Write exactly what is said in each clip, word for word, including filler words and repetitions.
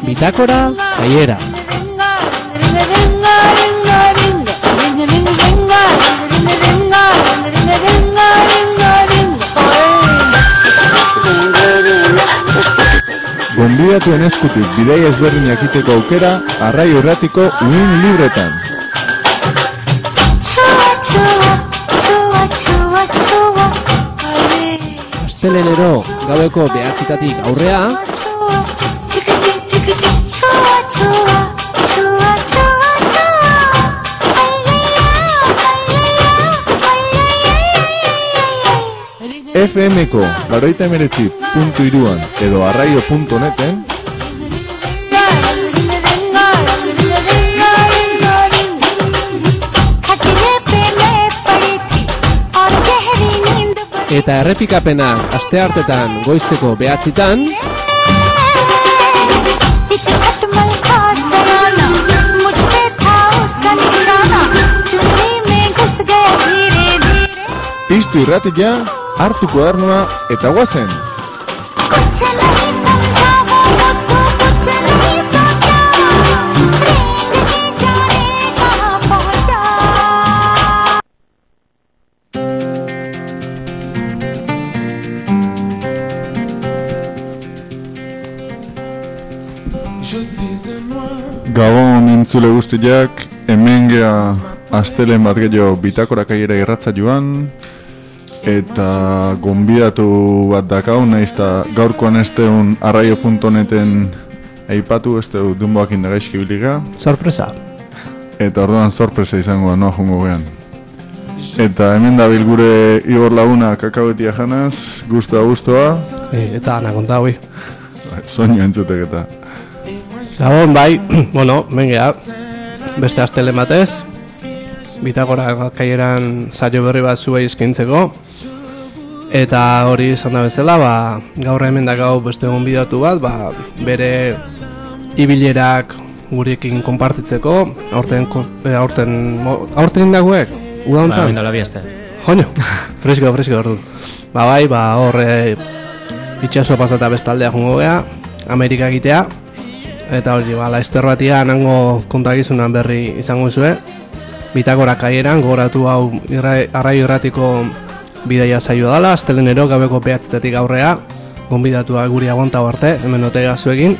Bitácora Kaiera. Gonbidatuen eskutik bidaia ezberdinak egiteko aukera Arraio Irratiko uin libretan. Astelenero gaueko behatzitatik aurrea F M-ko laurogeita hemeretzi puntu hiruan edo arraio puntu neten eta errepikapena asteartetan goizeko behatzitan piztu irratia, hartu kuadernua eta guazen! Gabon entzule guztiak, hemen gea astelen bat gehiago Bitácora Kaiera irratza joan, eta gonbidatu bat dakau, nahiz eta gaurkoan ez deun arraio puntu neten aipatu, ez deu dunboak indagaizki biliga. Sorpresa. Eta orduan sorpresa izango da, noa jungo gean. Eta hemen dabil gure Igor Laguna kakaoetia janaz, guztua guztua. E, etza gana konta hui. Soinu entzutek eta. Gabon bai, bueno, mengea, beste astelen batez, Bitácora Kaieran saio berri bat zuei eskaintzeko. Eta hori izan da bezala, ba, gaur hemen dakau beste gonbidatu bat, ba, bere ibilerak gurekin konpartitzeko, aurten, aurten, aurten dagoek, uda honetan? Ba, bindala bihazte. Joño, fresko, fresko ordu. Ba, bai, ba, horre itxaso pasata bestaldea jungo gea, Amerika egitea, eta hori, ba, laizter batia nango kontagizunan berri izango zue, Bitácora Kaieran, gogoratu hau irra, arraio irratiko bidaia saio dala, astelenero gabeko behatzitetik aurrea, gonbidatua guri aguanta arte, hemen otega zuekin.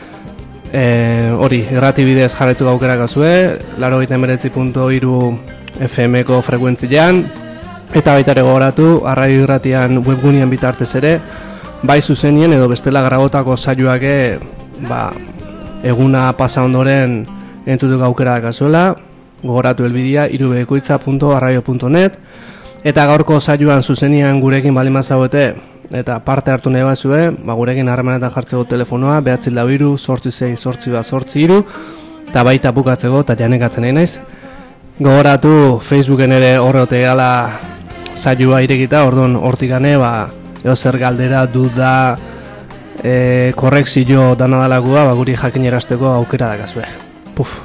E, hori, irrati bidez jarretu gaukera gazue, laurogeita hemeretzi puntu hiru F M-ko frekuentzian, eta baita ere gogoratu, arraio irratian webgunean bitartez ere, bai zuzenien edo bestela grabotako saioak ba, eguna pasa ondoren entzutuk aukera gazuela, gogoratu helbidea irubekoitza puntu arraio puntu net, eta gaurko saioan zuzenian gurekin bali mazauete eta parte hartu nahi bazue, ba, gurekin harremanetan jartzeko telefonoa behatzi lau hiru zortzi sei zortzi bat zortzi hiru eta baita bukatzeko eta janekatzen nahi naiz. Gogoratu Facebooken ere horreote gala saioa irekita, orduan hortikane ba, eo zer galdera, duda, e, korrekzio dana dalakua, ba, guri jakinarazteko aukera dakazue. Puf.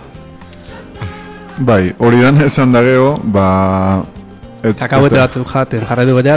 Bai, hori dan esan dageo, ba... Kakauete batzuk jaten, jarraitu gaiat.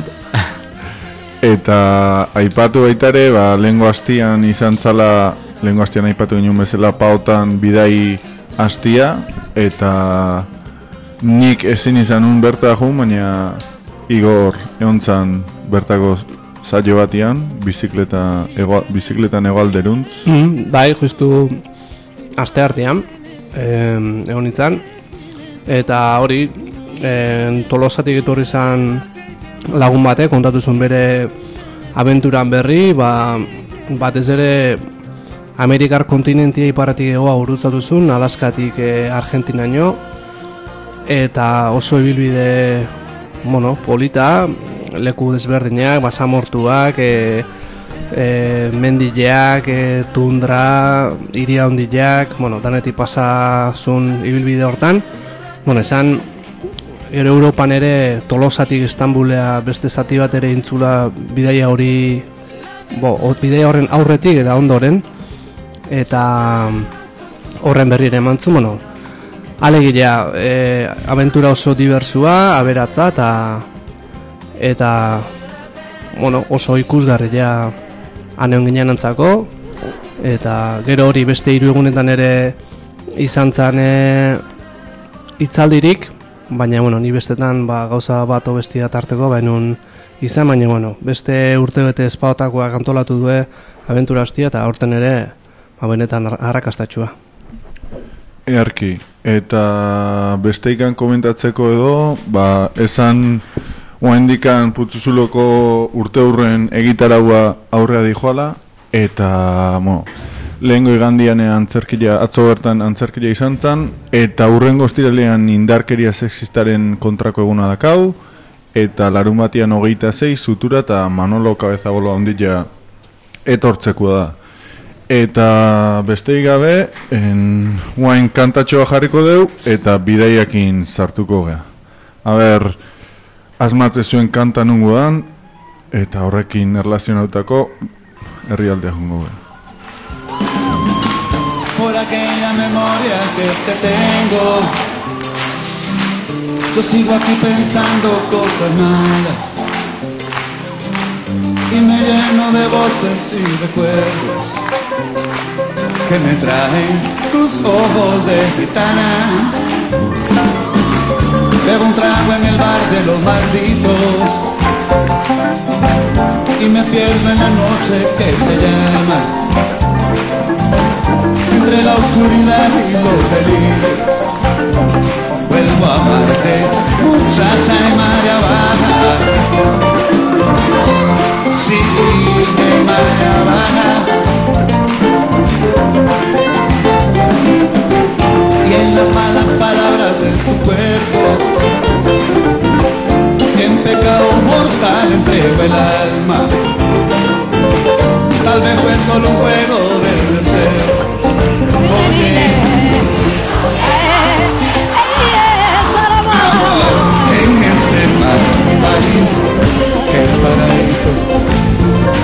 Eta aipatu baitare, ba, lehengo hastian izan zala, lehengo hastian aipatu ginen bezala pautan bidai hastia, eta nik ezin izan un berta jun, baina Igor egon zan bertako saio batian, bizikleta, ego, bizikletan egoalderuntz. Mm, bai, justu aste artean, eh, egon nintzen. Eta hori, e, Tolosatik etorri izan lagun batek, kontatu zuen bere abenturan berri, ba, batez ere Amerikar kontinentia iparatik egoa gurutzatu zuen, Alaskatik e, Argentinaino, eta oso ibilbide, bueno, polita, leku desberdinak, basamortuak, e, e, mendileak, e, tundra, iria hondileak, bueno, danetik pasa zuen ibilbide hortan. Bueno, esan, ere Europan ere Tolosatik Istanbulea beste zati bat ere intzula bidaia hori, bo, bidaia horren aurretik eta ondoren, eta horren berri ere emantzun, bueno, alegilea, e, abentura oso diversua, aberatza, eta, eta bueno, oso ikusgarria aneon ginen antzako, eta gero hori beste hiru egunetan ere izan zen e, hitzaldirik, baina bueno, ni bestetan ba, gauza bat bestia tarteko bainun izan, baina bueno, beste urtebete espaotakoak antolatu due abentura hastia eta aurten ere ba, benetan arrakastatxua. Earki, eta beste ikan komentatzeko edo, ba, esan oaindikan Putzuzuloko urte hurren egitaraua aurrea dijoala, eta mo, lehengo igandian antzerkia, atzo bertan antzerkia izan zen, eta hurrengo ostiralean indarkeria sexistaren kontrako eguna dakau, eta larun batian hogeita zei, Zutura eta Manolo Kabezabolo handia etortzeko da. Eta besteik gabe, en, guain kantatxoa jarriko deu, eta bidaiakin sartuko gea. Aber, asmatze zuen kanta nungo dan, eta horrekin erlazionautako herrialdea jungo gea. Por aquella memoria que te tengo, yo sigo aquí pensando cosas malas y me lleno de voces y recuerdos que me traen tus ojos de gitana. Bebo un trago en el bar de los malditos y me pierdo en la noche que te llama, entre la oscuridad y los delirios. Vuelvo a amarte, muchacha de marea baja. Sí, de marea baja. Y en las malas palabras de tu cuerpo, en pecado mortal entrego el alma. Tal vez fue solo un juego de deseo. Oye, en este mar país que es paraíso,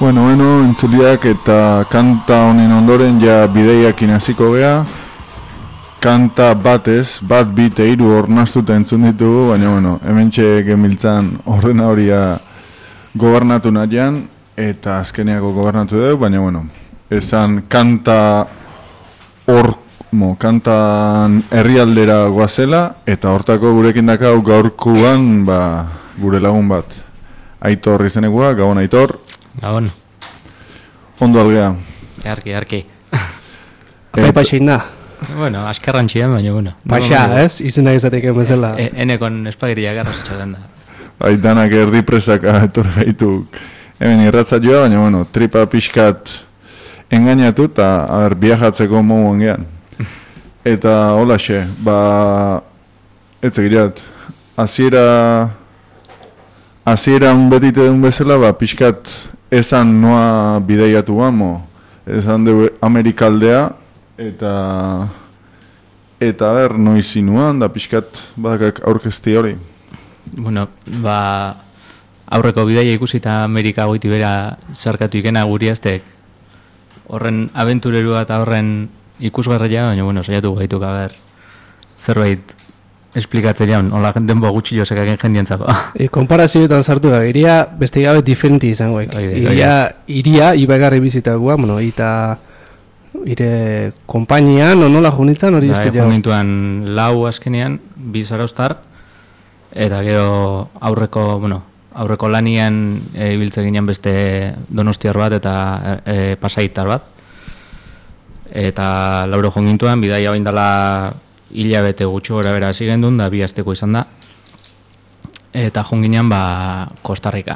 Bueno, bueno, entzuliak eta kanta honen ondoren ja bideiakin hasiko gea. Kanta batez, bat bite hiru ornastuta entzun ditugu, baina bueno, hementxe gemiltzan ordena horia gobernatu nahian, eta azkeneako gobernatu dugu, baina bueno, esan kanta hor, mo, kantan herrialdera goazela, eta hortako gurekin dakau gaurkuan, ba, gure lagun bat. Aitor izenekua, Gabon Aitor. Gabon. Ondo algea. Arki, arki. Apai paixein da. Bueno, askarran txian, baina bueno. Paixa, ez? Izena izatek emezela. E, enekon espagetia garra zatxaten da. Bai, danak erdi presaka etor gaitu hemen irratza joa, baina bueno, tripa pixkat engainatu eta aber, biajatzeko moguan gean. Eta holaxe, ba, etzegirat, hasiera hasiera unbetite duen bezala, ba, pixkat esan noa bideiatu gamo, esan dugu Amerikaldea, eta eta ber, noiz inuan, da pixkat badakak aurkezti hori. Bueno, ba, aurreko bidaia ikusita Amerika goiti bera zarkatu ikena guri aztek horren abenturerua eta horren ikusgarria, baina bueno, saiatu gaituk ber zerbait esplikatzen jaun, hola denboa gutxi josekaken jendientzako. E, konparazioetan sartu da, iria beste gabe diferenti izango. Iria, iria, ibagarri bizitakoa, bueno, eta ire konpainian, no, nola junitzen hori este jau? Junintuan lau azkenean, bi zaraustar, eta gero aurreko, bueno, aurreko lanian ibiltze e, ginen beste donostiar bat eta e, pasaitar bat. Eta lauro jongintuan, bidaia baindala hilabete gutxo gora bera hasi gendun, da bi asteko izan da. Eta jonginean, ba, Kostarrika.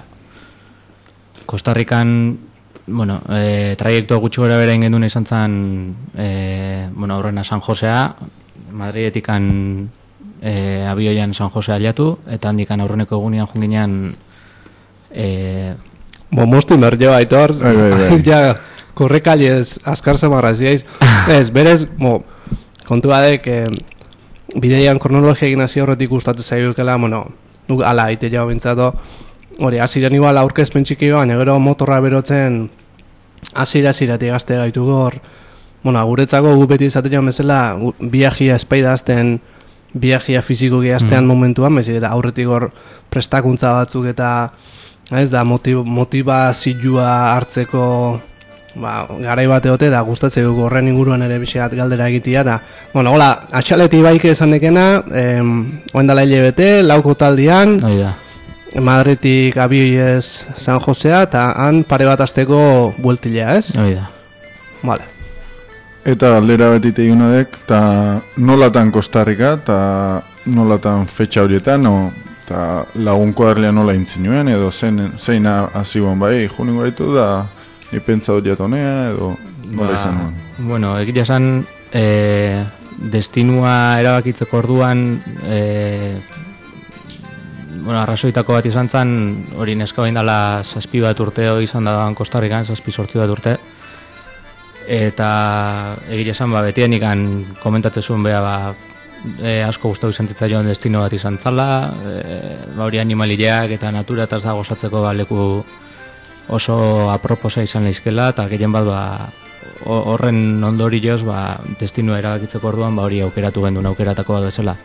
Kostarrikan, bueno, e, traiektua gutxo gora bera ingendun izan zen, e, bueno, aurrena San Josea, Madridetikan e, abioian San Josea aliatu, eta handikan aurreneko egunean jonginean... E, Bo, mostu merjo, Aitor, bai, bai, bai. ja, korrekaliez, azkar zamarraziaiz. Ez, berez, mo, kontu badek, eh, bideian kronologia egin hasi horretik gustatzen zailukela, bueno, nuk ala aite jau bintzato, hori, aziren igual aurkezpen txiki baina gero motorra berotzen azira-aziratik gazte gaituko hor, bueno, guretzako gu beti izatea bezala, biajia espaida azten, biajia fiziko gehaztean mm. momentuan, bezik eta aurretik hor prestakuntza batzuk eta ez da motiv, motivazioa hartzeko ba, garai bat egote da gustatzeko horren inguruan ere biseat galdera egitea da. Bueno, hola, atxaleti baike esan dekena, eh, oendala hilebete, lauko taldian, Madridik abioiez San Josea, eta han pare bat azteko bueltilea, ez? Oida. Vale. Eta galdera betite egunadek, eta nolatan Kostarrika, eta nolatan fetxa horietan, o, eta lagunko harlea nola intzinuen, edo zein, zeina hasigoan bai, juningo gaitu da, ni pentsa dut jatonea, edo nola ba, izan nuen. Bueno, egia esan, e, destinua erabakitzeko orduan, e, bueno, arrazoitako bat izan zen, hori neska bain dela zazpi bat urteo izan da Kostarrikan, zazpi sortzi bat urte. Eta egia esan, ba, betien ikan komentatzen zuen beha, ba, e, asko gustatu izan joan destino bat izan zala, e, ba, hori animalileak eta natura eta ez da gozatzeko ba, leku oso aproposa izan leizkela, eta gehien bat ba, horren ondorioz ba, destinua erabakitzeko orduan ba, hori aukeratu gendun aukeratako bat bezala.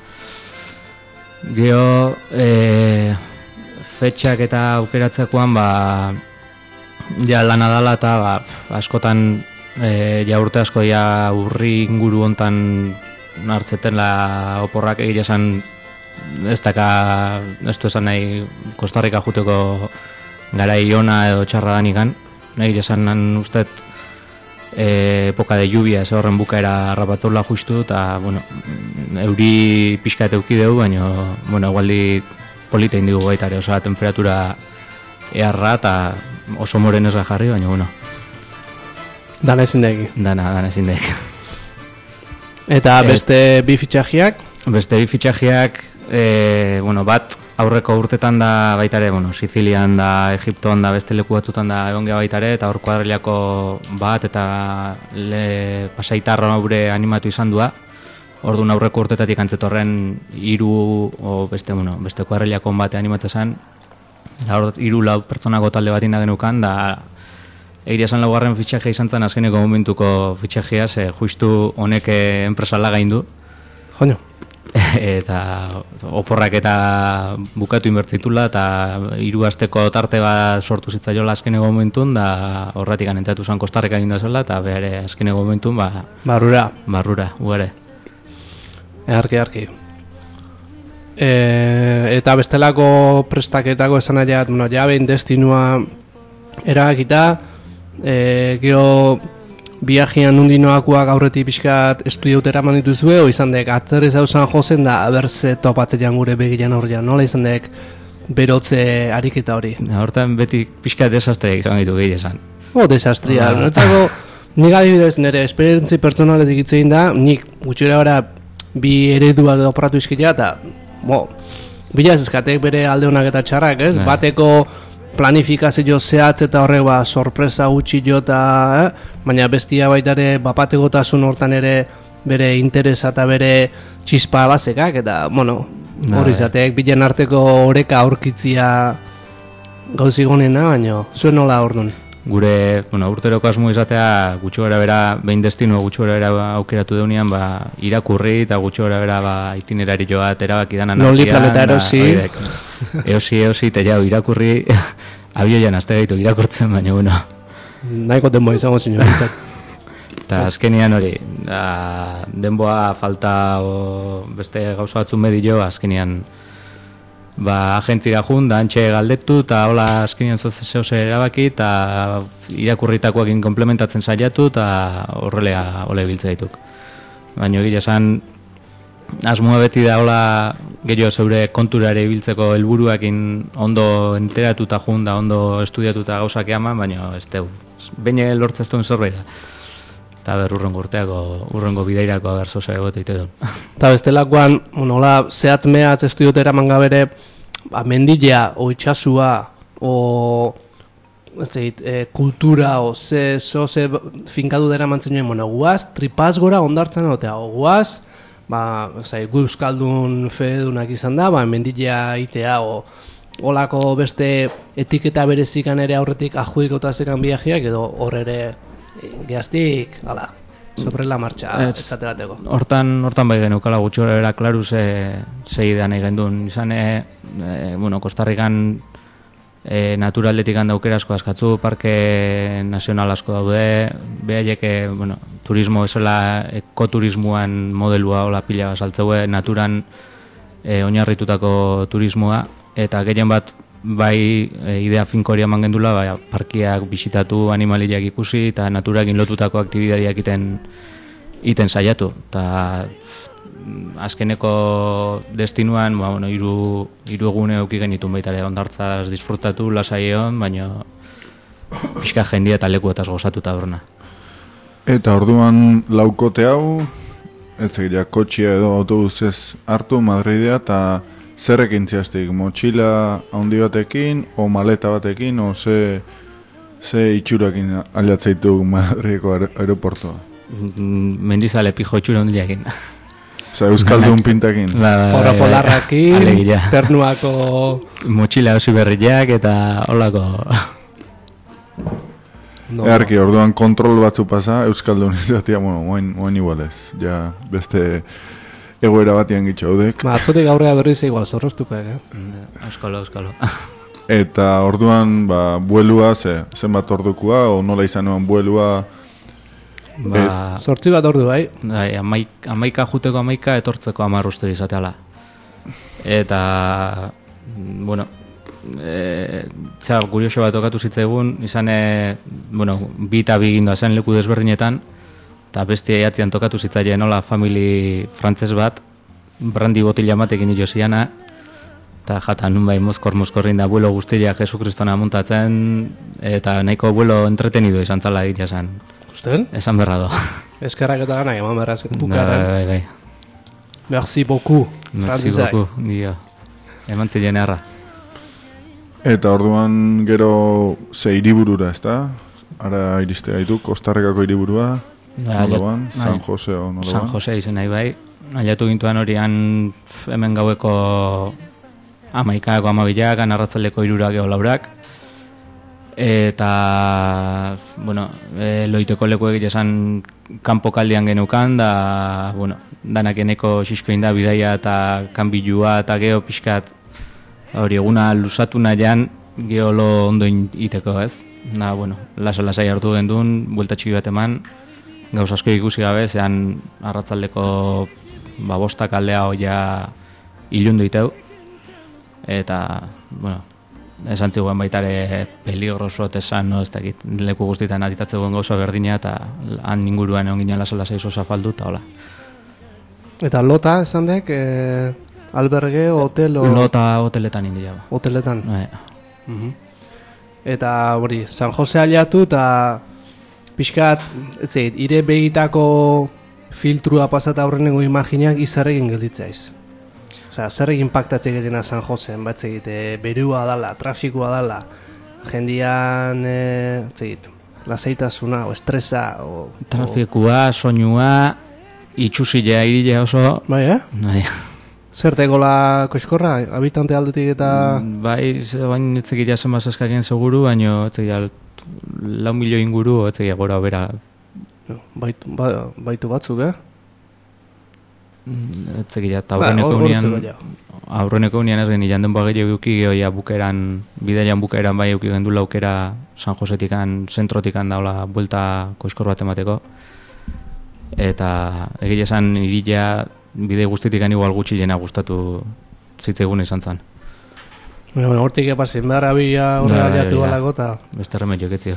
Gero, e, fetxak eta aukeratzekoan ba, ja lana dala eta ba, askotan e, ja urte asko ja urri inguru hontan hartzeten la oporrak egia esan ez daka, ez du esan nahi Kostarrika juteko garai ona edo txarra danikan, nahi esan nan ustet e, epoka de lluvia, ez horren bukaera harrapatula justu, eta bueno, euri pixka eta eukideu, baina bueno, egualdi polita indigu baita ere, oso temperatura eharra eta oso moren ez jarri, baina bueno. Dana ezin deki. Dana, dana ezin deki. Eta beste bi fitxajiak? Beste bi fitxajiak, e, bueno, bat aurreko urtetan da baita ere, bueno, Sizilian da, Egiptoan da, beste leku batzutan da egon geha baita ere, eta hor kuadriliako bat eta le pasaitarra haure animatu izan dua. Orduan aurreko urtetatik antzetorren hiru o beste, bueno, beste kuadriliako bate animatzen zen. Da hor hiru lau pertsonako talde bat inda genukan, da egia esan laugarren fitxaje izan zen azkeneko momentuko fitxajea, ze justu honek enpresa lagaindu. Joño. Eta oporrak eta bukatu inbertzitula eta hiru asteko tarte bat sortu zitzaiola azkeneko momentun, da horretik anentatu zen Kostarrika egin da zela, eta behar azkeneko momentun, ba... Barrura. Barrura, uare. Earki, earki. E, eta bestelako prestaketako esan nahiat, bueno, ja behin destinua eragakita, e, geho viajean nundinoakoak aurretik pixkat estudiautera eman dituzue, o izan dek atzerrez hau San Josen da abertze topatzean gure begilan horrean, nola izan dek berotze ariketa hori? Hortan beti pixkat desastreak izan ditu gehi esan. O, desastria. Ah. Netzako, nik adibidez nire esperientzi pertsonaletik hitzein da, nik gutxera gara bi ereduak operatu izkitea, eta bo, bila ez eskatek bere alde honak eta txarrak, ez? Nah. Bateko planifikazio zehatz eta horrek ba, sorpresa gutxi jota, eh? Baina bestia baita ere bapategotasun hortan ere bere interesa eta bere txispa bazekak, eta, bueno, hori izateek bilen arteko oreka aurkitzia gauzik honena, baina zuen nola ordun? Gure, bueno, urteroko asmo izatea gutxo gara bera, behin destino gutxo gara bera aukeratu deunean, ba, irakurri eta gutxo gara bera ba, itinerari joat erabaki danan Noli planeta erosi. Eosi, eosi, eta jau, irakurri, abioian azte gaitu irakurtzen, baina, bueno. Nahiko denboa izango zinioentzat. Eta azkenian hori, da, denboa falta o, beste gauza batzu medio, azkenian ba, agentzira jun, da antxe galdetu, eta hola azkenian zehose erabaki, eta irakurritakoekin komplementatzen saiatu, eta horrelea ole biltze dituk. Baina egia esan, asmoa beti da hola gehiago zeure konturare ibiltzeko helburuekin ondo enteratuta jun, da ondo estudiatuta gauzak eman, baina ez teu, baina lortza ez duen zerbait da. Eta ber, urrengo urteako, urrengo bideirako agar zoza egote ite duen. Eta bestelakoan, hola, zehatz mehatz estudiotera mangabere, ba, mendilea, o itxasua, o zait, e, kultura, o ze, zo, ze finkadu dera mantzen joan, bueno, guaz, tripaz gora ondartzen egotea, o guaz, ba, zait, gu euskaldun fedunak izan da, ba, mendilea itea, o olako beste etiketa berezikan ere aurretik ajudikota zekan viajeak, edo hor ere gehaztik, ala, sobre la marcha esate bateko. Hortan, hortan bai geneukala gutxo era klaru ze, ze idea nahi gendun. Izan, e, e, bueno, Kostarrikan e, naturaldetik handa aukera asko askatzu, parke nazional asko daude, behaiek, bueno, turismo esela ekoturismoan modelua hola pila saltzeue, naturan e, oinarritutako turismoa, eta gehien bat bai e, idea finko hori eman gendula, bai, parkiak bisitatu, animaliak ikusi eta naturakin lotutako aktibidadiak iten, iten saiatu. Eta azkeneko destinuan, ba, bueno, iru, iru egune euki genitun baita ere ondartzaz disfrutatu, lasai egon, baina pixka jendia eta lekuetaz gozatuta horna. Eta orduan laukote hau, ez egia kotxia edo autobusez hartu Madridea eta zerrekin zehaztik, motxila handi batekin, o maleta batekin, o ze, ze itxurakin aliatzeitu Madrideko aeroportua? Mendizale pijo itxura hondilekin. Osa, euskaldun pintakin. Foro polarrakin, ternuako... Motxila osi berriak eta holako... No, Earki, orduan kontrol batzu pasa, euskaldun izatea, bueno, moen, moen igualez, ja beste... egoera batian gitxaudek. Ba, atzotik aurrea berriz igual, zorroztuko, eh? Euskalo, euskalo. Eta orduan, ba, buelua, ze, zenbat ordukua, o nola izan nuen buelua? Ba, Zortzi bat ordu, bai? Bai, amaik, amaika juteko amaika, etortzeko amar uste dizateala. Eta, bueno, e, txar, kurioso bat okatu zitzaigun, izan, e, bueno, bi eta bi gindoa zen leku desberdinetan, eta bestia jatzean tokatu zitzaien nola famili frantzes bat, brandi botila matekin hilo ziana, eta jata nun bai mozkor-mozkorrin da buelo guztia Jesukristona montatzen, eta nahiko buelo entretenido izan zala egitea zen. Gusten? Esan berra do. Eskerrak eta gana, eman berra zen bukaren. Bai, bai. Merci beaucoup, frantzizak. Merci beaucoup, dio. Eman zilean erra. Eta orduan gero ze hiriburura, ezta? Ara iriste gaitu, Kostarrikako hiriburua. Nolaban, San Jose o nolaban? San Jose izen nahi bai. Aliatu gintuan horian hemen gaueko amaikako amabilak, arratzaldeko irurak eo laurak. eta bueno, e, loiteko leku egia esan kanpokaldian genukan, da, bueno, danak eneko xisko inda bidaia eta kanbilua eta geho pixkat hori eguna lusatu nahian geolo ondo iteko, ez? Na, bueno, lasa-lasai hartu gendun, buelta txiki bat eman, gauz asko ikusi gabe, zean arratzaldeko ba, bostak aldea hoia ilundu iteu, eta, bueno, esan ziguen baitare peligroso esan, no, ez dakit, leku guztietan aditatze guen gauza berdina, eta han inguruan egon ginen lasa-lasai zoza faldu, eta hola. Eta lota, esan dek, e, alberge, hotel, o... Lota hoteletan india ba. Hoteletan? E. Uh-huh. Eta hori, San Jose aliatu eta pixkat, etzeit, ire begitako filtrua pasata aurrenengo imaginak izar egin gelditzaiz. Osea, zer egin impactatze gehiena San Joseen, bat zegite, berua dala, trafikoa dala, jendian, e, etzeit, lasaitasuna, o estresa, o... Trafikoa, soinua, itxusilea irilea oso... Bai, eh? Bai. Zer tegola koiskorra, habitante aldetik eta... Bai, bain etzekia zenbaz eskakien seguru, baina etzekia lau milio inguru, etzekia gora bera. Baitu, ba, baitu batzuk, eh? Etzekia, eta aurreneko unian... Aurreneko unian ez geni, janden bagei euki gehoia bukeran, bideian bukeran bai euki gendu laukera San Josetikan, zentrotikan daula buelta koiskor bat emateko. Eta egia esan irilea bide guztitik igual gutxi jena gustatu zitzegun izan zen. Bueno, hortik epasin behar abia horrela jatu balako eta... Beste remedio ketziok.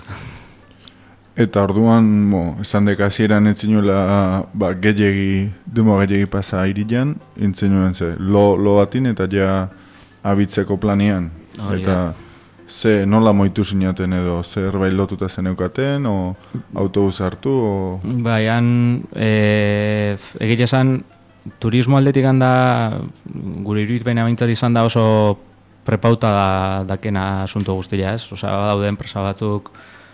Eta orduan, bo, esan dek hasieran entzinuela ba, gehiagi, dumo gehiagi pasa irilan, entzinuen ze, lo, lo batin eta ja abitzeko planian. Hori eta da. ze nola moitu zinaten edo, zerbait lotuta zeneukaten, o autobus hartu, o... Bai, han, e, egia esan, turismo aldetik handa, gure iruditzen abintzat izan da oso prepauta da, dakena asunto guztia, ez? Osea, daude enpresa batzuk,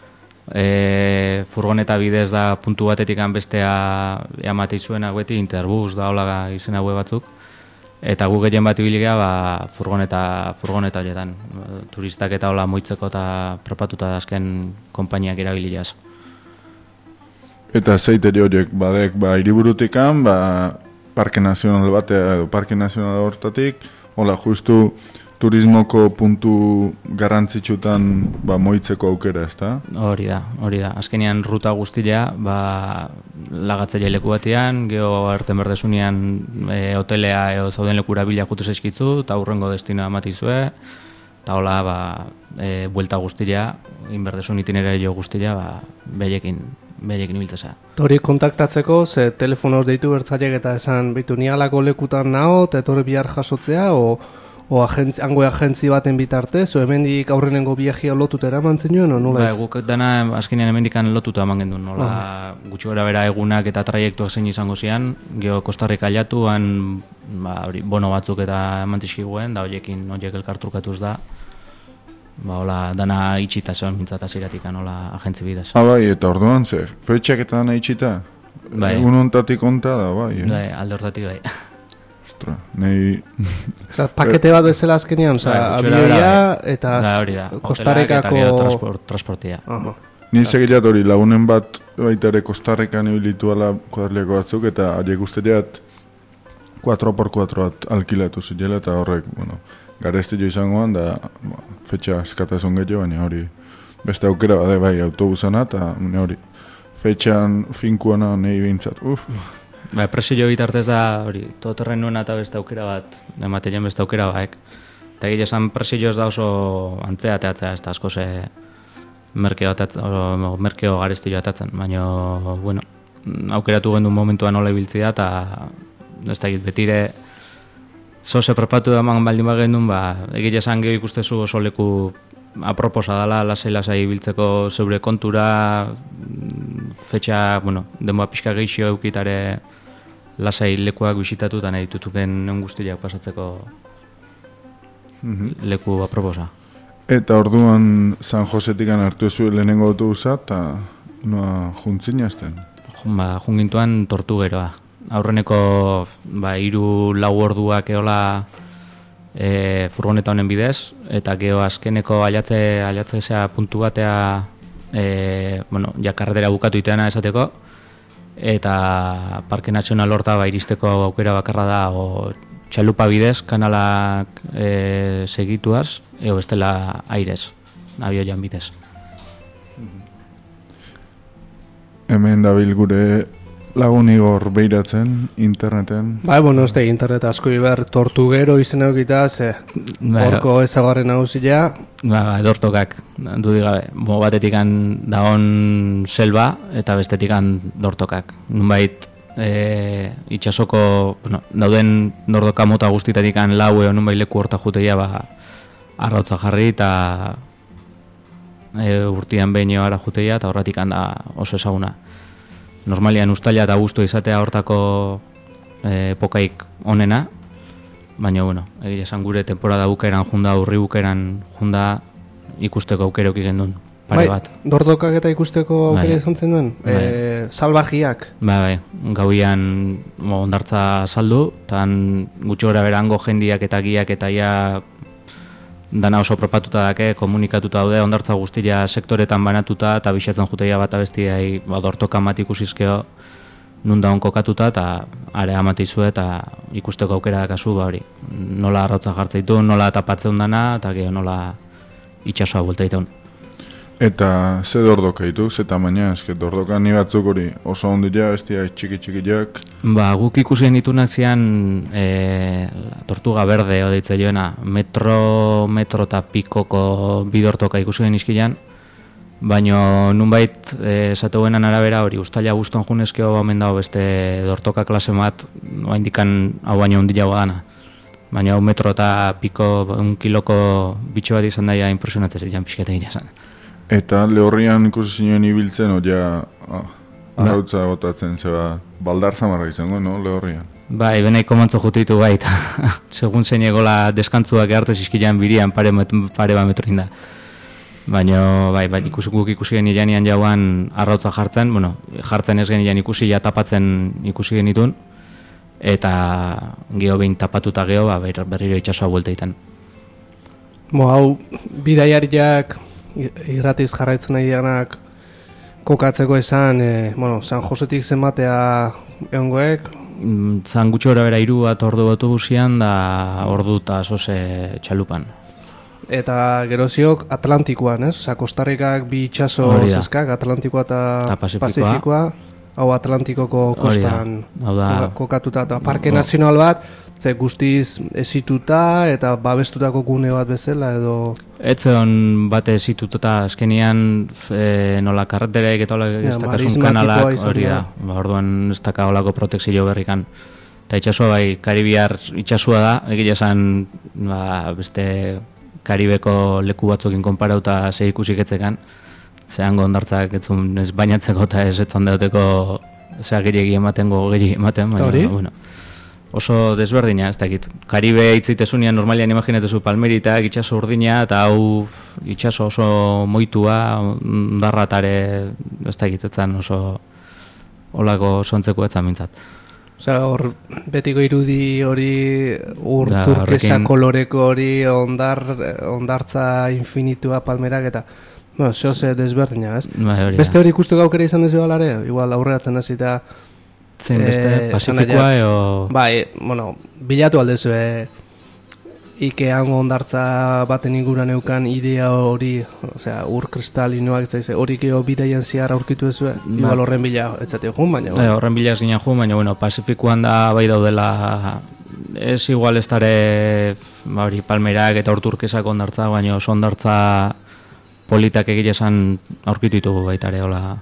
e, furgoneta bidez da puntu batetik bestea eamate izuenak beti, Interbus da hola izena haue batzuk, eta gu gehien bat ibiligea ba, furgoneta, furgoneta horietan, turistak eta hola moitzeko eta prepatuta da azken konpainiak erabiliaz. Eta zeiteri horiek, badek, ba, hiriburutikan, ba, Parke Nazional batea edo Parke Nazional hortatik, hola, justu turismoko puntu garrantzitsutan ba, moitzeko aukera, ezta? Hori da, hori da. Azkenean ruta guztia, ba, lagatzaile leku batean, geho erten berdezunean e, hotelea edo zauden lekura bila jute zaizkitzu, eta hurrengo destinoa ematizue, eta hola, ba, e, buelta guztia, inberdezun itinerario guztia, ba, behekin, behekin ibiltzea. Hori kontaktatzeko, ze telefonoz deitu bertzaiek eta esan, behitu nialako lekutan naho, eta etorri bihar jasotzea, o, o agentzi, hango agentzi baten bitartez, o hemendik aurrenengo biagia lotuta eraman zenuen, o nola ez? Ba, guk dana azkenean hemendikan lotuta eman gendun, nola oh. Gutxi gora bera egunak eta traiektuak zein izango zian, geho Kostarrika aliatu, han ba, hori, bono batzuk eta eman tizkiguen, da horiekin horiek elkartrukatuz da, ba, hola, dana itxita zeon mintzat aziratikan, hola, agentzi bidez. Ah, bai, eta orduan zer, fetxak eta dana itxita? Bai. Egun ontatik onta da, bai, eh? Bai, alde hortatik bai. Ostra, nahi... Osa, pakete bat bezala azkenean, oza, Bai, abioia eta da, hori da. Kostarrikako... Hotelak eta transport, transportia. Aha. Ni segilat hori lagunen bat baita ere Kostarrikan ibilituala kuadrileko batzuk, eta hariek usteriat cuatro por cuatro bat alkilatu zirela, eta horrek, bueno, garestio izangoan, da ba, fetxa eskatasun gehiago, baina hori beste aukera bade bai autobusana, eta hori fetxan finkuana nahi bintzat, uff. Ba, presio bitartez da, hori, toterren nuena eta beste aukera bat, ematean beste aukera baek. Eta egia esan presioz da oso antzea teatzea, ez da asko ze merkeo, merkeo garestio atatzen, baina, bueno, aukeratu gendu momentuan nola ibiltzi da, eta ez da egit, betire zoze prepatu eman baldin bagendun, ba, egia esan geho ikustezu oso leku aproposa dela, lasai-lasai ibiltzeko zeure kontura, fetxa, bueno, denboa pixka geixio eukitare lasai lekuak bisitatu eta nahi tutuken guztiak pasatzeko mm-hmm. leku aproposa. Eta orduan San Josetikan hartu ezu lehenengo autobusa eta noa juntzin jazten? Ba, jungintuan Tortugeroa. Aurreneko ba, hiru lau orduak eola e, furgoneta honen bidez, eta geho azkeneko ailatze, ailatzea puntu batea, e, bueno, ja karretera bukatu iteana esateko, eta Parke Nazional horta ba, iristeko aukera bakarra da, o txalupa bidez, kanalak e, segituaz, eo bestela airez, abioian bidez. Hemen dabil gure lagun Igor beiratzen, interneten. Bai, bueno, ez da, internet asko iber tortugero izen eukita, ze horko ezagarren nagusia. Ba, ba, dortokak, du digabe, mo batetikan dagon selba eta bestetikan dortokak. Nunbait, e, itxasoko, bueno, dauden dortoka mota guztitatikan lau eo nunbait leku horta juteia, ba, arrautza jarri eta e, urtian behin ara juteia eta horretikan da oso ezaguna. Normalian ustaila eta guztu izatea hortako e, pokaik onena, baina, bueno, egia esan gure temporada bukeran junda, urri bukeran junda ikusteko aukerok gendun, pare bat. Bai, dordokak eta ikusteko aukera izan zen duen? Bai. E, salvajiak? Bai, bai, gauian mo, ondartza saldu, eta gutxi gora berango jendiak eta giak eta ia dana oso propatuta dake, komunikatuta daude, ondartza guztia sektoretan banatuta, eta bisatzen juteia bat abestiai, ba, dortoka mat ikusizkeo, nun daun kokatuta, eta are amatizu eta ikusteko aukera dakazu, ba hori, nola arrautza jartzeitu, nola tapatzen dana, eta gero nola itxasoa buelta ditun. Eta ze dordoka ditu, ze tamaina, eske dordoka ni batzuk hori oso ondila, bestia txiki txikiak. Ba, guk ikusien ditunak zian e, tortuga berde odeitze joena, metro, metro eta pikoko bidortoka ikusien izkilan, baina nunbait e, esateuenan arabera hori ustaila guzton junezkeo omen dago beste dortoka klase bat, oaindikan hau baino ondilagoa dana. Baina hau metro eta piko, un kiloko bitxo bat izan daia impresionatzen zian pixketa gina zen. Eta lehorrian ikusi zinen ibiltzen, oia arautza botatzen, zeba baldar zamarra izango, no, lehorrian? Bai, benaiko mantzo jutitu bai, eta segun zein egola deskantzuak ehartez izkilean birian pare, met, pare bat metro da. Baina, bai, bai, ikusi, guk ikusi genian jauan arrautza jartzen, bueno, jartzen ez genian ikusi, ja tapatzen ikusi genitun, eta geho behin tapatuta geho, ba, berriro itxasoa buelta iten. Mo, hau, bidaiariak irratiz jarraitzen nahi dianak kokatzeko esan, e, bueno, San Josetik zenbatea egongoek? Zan gutxo gora bera iru bat ordu autobusian, da ordu eta zoze txalupan. Eta geroziok Atlantikoan, ez? Osa, Kostarrikak bi itxaso zezkak, Atlantikoa eta Pasifikoa. Hau Atlantikoko kostan kokatuta, eta Parke Nazional bat, ze guztiz ezituta eta babestutako gune bat bezala edo... Etzeon bate ezituta, azkenian e, nola karreterek eta hola ez dakasun kanalak, hori da, ba, orduan ez daka holako protekzio berrikan. Eta itxasua bai, Karibiar itxasua da, egia esan ba, beste Karibeko leku batzuekin konparauta ze ikusik etzekan, zehango ondartzak etzun ez bainatzeko eta ez etzan daudeko zea gehiagi ematengo gehiagi ematen, baina, bueno, oso desberdina, ez dakit. Karibe itzitezunean normalian imaginatezu palmeritak, itxaso urdina, eta hau itxaso oso moitua, ondarratare, ez dakit, etzan oso olako sontzeko etzan mintzat. Osea, hor betiko irudi hori ur turkesa koloreko hori ondar, ondartza infinitua palmerak eta bueno, zeo ze desberdina, ez? Bai, beste hori ikusteko aukera izan dezu balare? Igual aurreratzen hasita zein beste, eh, Pasifikoa eo... Bai, bueno, bilatu aldezu, eh, Ikean ondartza baten inguran eukan idea hori, osea, ur kristalinoak etzaize, hori geho bidaian ziar aurkitu ez zuen, ba. Igual horren bila etzateo jun, baina... Bueno. E, horren bila ez ginen jun, baina, bueno, Pasifikoan da bai daudela, ez igual ez dara, ba, hori, palmerak eta urturkesak ondartza, baina oso ondartza politak egile esan aurkitu ditugu baitare, hola,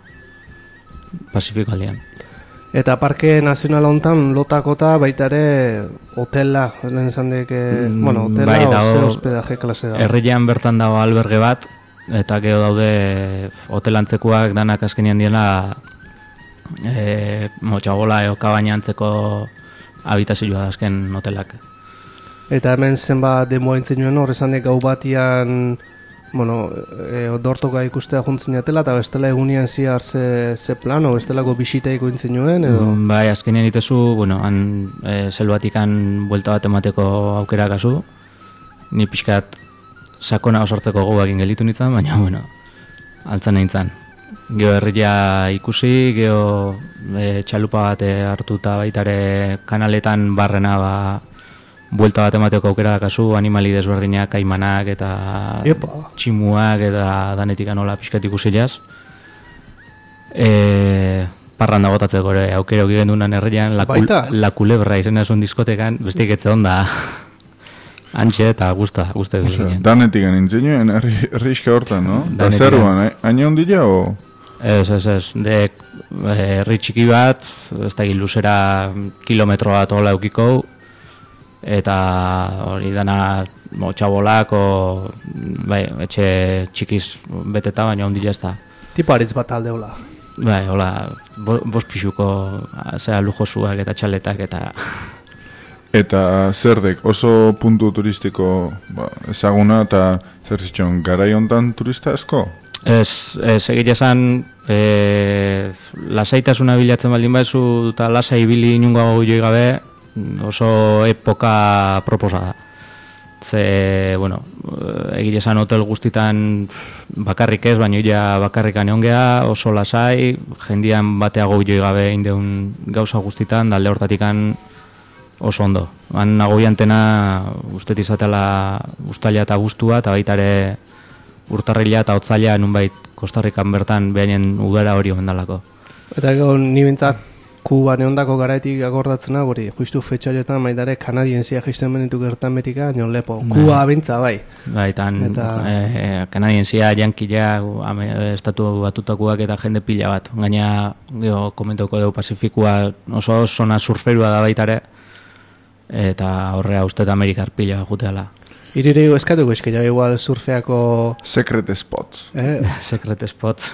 Pasifiko aldean. Eta Parke Nazional hontan lotakota baita ere hotela, lehen esan dek, mm, bueno, hotela bai, o hospedaje klase da. Herrian bertan dago alberge bat, eta gero daude hotelantzekuak danak azkenian diela e, motxagola eo kabaina antzeko habitazioa da azken hotelak. Eta hemen zenbat demoa intzen nuen hor esan dek gau batian bueno, e, dortoka ikustea juntzen jatela, eta bestela egunian ziar ze, ze plano, bestelako bisitaiko intzen nuen, edo? Mm, bai, azkenean itezu, bueno, han e, zelbatikan buelta bat emateko aukera gazu, ni pixkat sakona osortzeko gogoakin gelitu nintzen, baina, bueno, altzan nintzen. Geo herria ikusi, geo e, txalupa bat hartuta baitare kanaletan barrena ba, buelta bat emateko aukera dakazu, animali desberdinak, kaimanak eta Epa. tximuak eta danetik anola pixkat ikusi jaz. E, parranda botatzeko ere aukera hoki gendunan herrian, la, kul, la Culebra izena esun diskotekan, bestik etze onda antxe eta guzta, guzta edo ginen. Danetik anintzen herrizka hortan, no? Da zeruan, eh? Aina ondila o? Ez, ez, ez, dek herri txiki bat, ez da luzera kilometro bat hola eukiko, eta hori dana mo, txabolak, o, bai, etxe txikiz beteta, baina ondila ez da. Tipo aritz bat alde hola. Bai, hola, bo, bost pixuko, zera lujosuak eta txaletak eta... Eta zerdek, oso puntu turistiko ba, ezaguna eta zer zitxon, garai hontan turista asko? Ez, ez egitea esan, e, lasaitasuna bilatzen baldin baizu eta lasai ibili inungo joi gabe oso epoka proposa da. Ze, bueno, egitea esan hotel guztitan bakarrik ez, baina ja bakarrikan egon geha, oso lasai, jendian bateago joi gabe indeun gauza guztitan, dalde hortatikan oso ondo. Han nagoiantena ustet izatela ustaila eta guztua, eta baita ere urtarrila eta otzaila nunbait Kostarrikan bertan behainen udara hori omendalako. Eta gero ni bintzat Kuban eondako garaitik akordatzena, hori, justu fetxaiotan baitare kanadienzia jisten benitu gertan Amerika, nion lepo. Kuba bintza, bai. Bai, eta e, kanadienzia, jankila, estatu batutakoak eta jende pila bat. Gaina, gero, komentauko dugu Pasifikoa oso zona surferua da baitare, eta horrea uste Amerikar pila juteala. Irire eskatuko eskeia igual surfeako... Secret spots. Eh? Secret spots.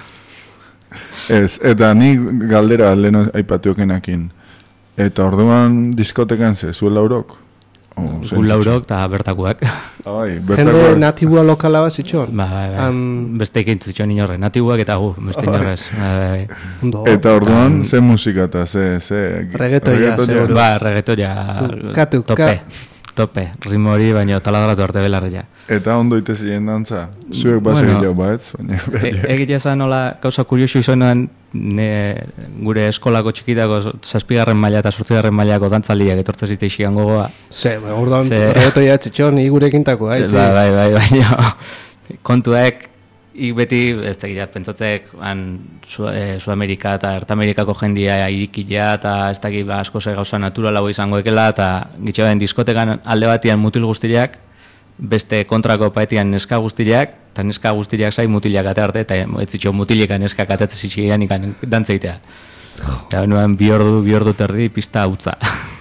Ez, eta ni galdera lehen aipatiokenakin. Eta orduan diskotekan ze, zuen laurok? Oh, Gu laurok eta bertakuak. Ai, jende natibua lokala bat zitxon? Ba, ba, ba. Um, beste ekin zitxon inorre, natibuak eta gu, beste inorrez. Ba, eta orduan, ze musika eta ze... ze reggaetoia, seguro. Ba, reggaetoia. Katu, tope. Tope, ritmo hori, baina taladratu arte belarria. Eta ondo ite ziren dantza? Zuek base bueno, gila baetz, baina... Egitea zan nola, gauza kuriosu izoenan, gure eskolako txikitako zazpigarren maila eta sortzigarren mailako dantzaliak etortzen zite isikan gogoa. Ze, orduan reggaetoia etxitxon, ni gure ekintako, hai? Bai, bai, bai, baina kontuek, ik beti, ez tegiat, pentsatzek, Suamerika eta Ertamerikako jendia irikila eta ez dakit ba, asko ze gauza naturalago izango ekela eta gitxoen diskotekan alde batian mutil guztiak, beste kontrako paetian neska guztiak, eta neska guztiak zai mutilak ate arte, eta ez zitxo mutilek neska katetzen zitxigean ikan dantzeitea. Eta nuen bi ordu, bi ordu terdi pista utza.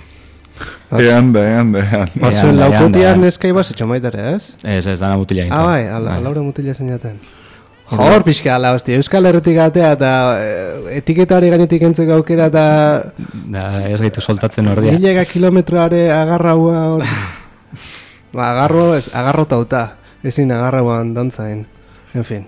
Ean da, ean da, ean da. Bazuen laukutian neska ibaz etxo maitere, ez? Ez, ez, dana mutila gintzen. Ah, bai, ala, laura mutila zeinaten. Hor pixka, ala, hostia, Euskal Herretik atea eta etiketa hori gainetik entzeko aukera eta... Da, ez gaitu soltatzen ordia. Milega kilometroare agarraua hor... Ba, agarro, ez, agarro tauta. Ezin agarrauan dantzain. En fin.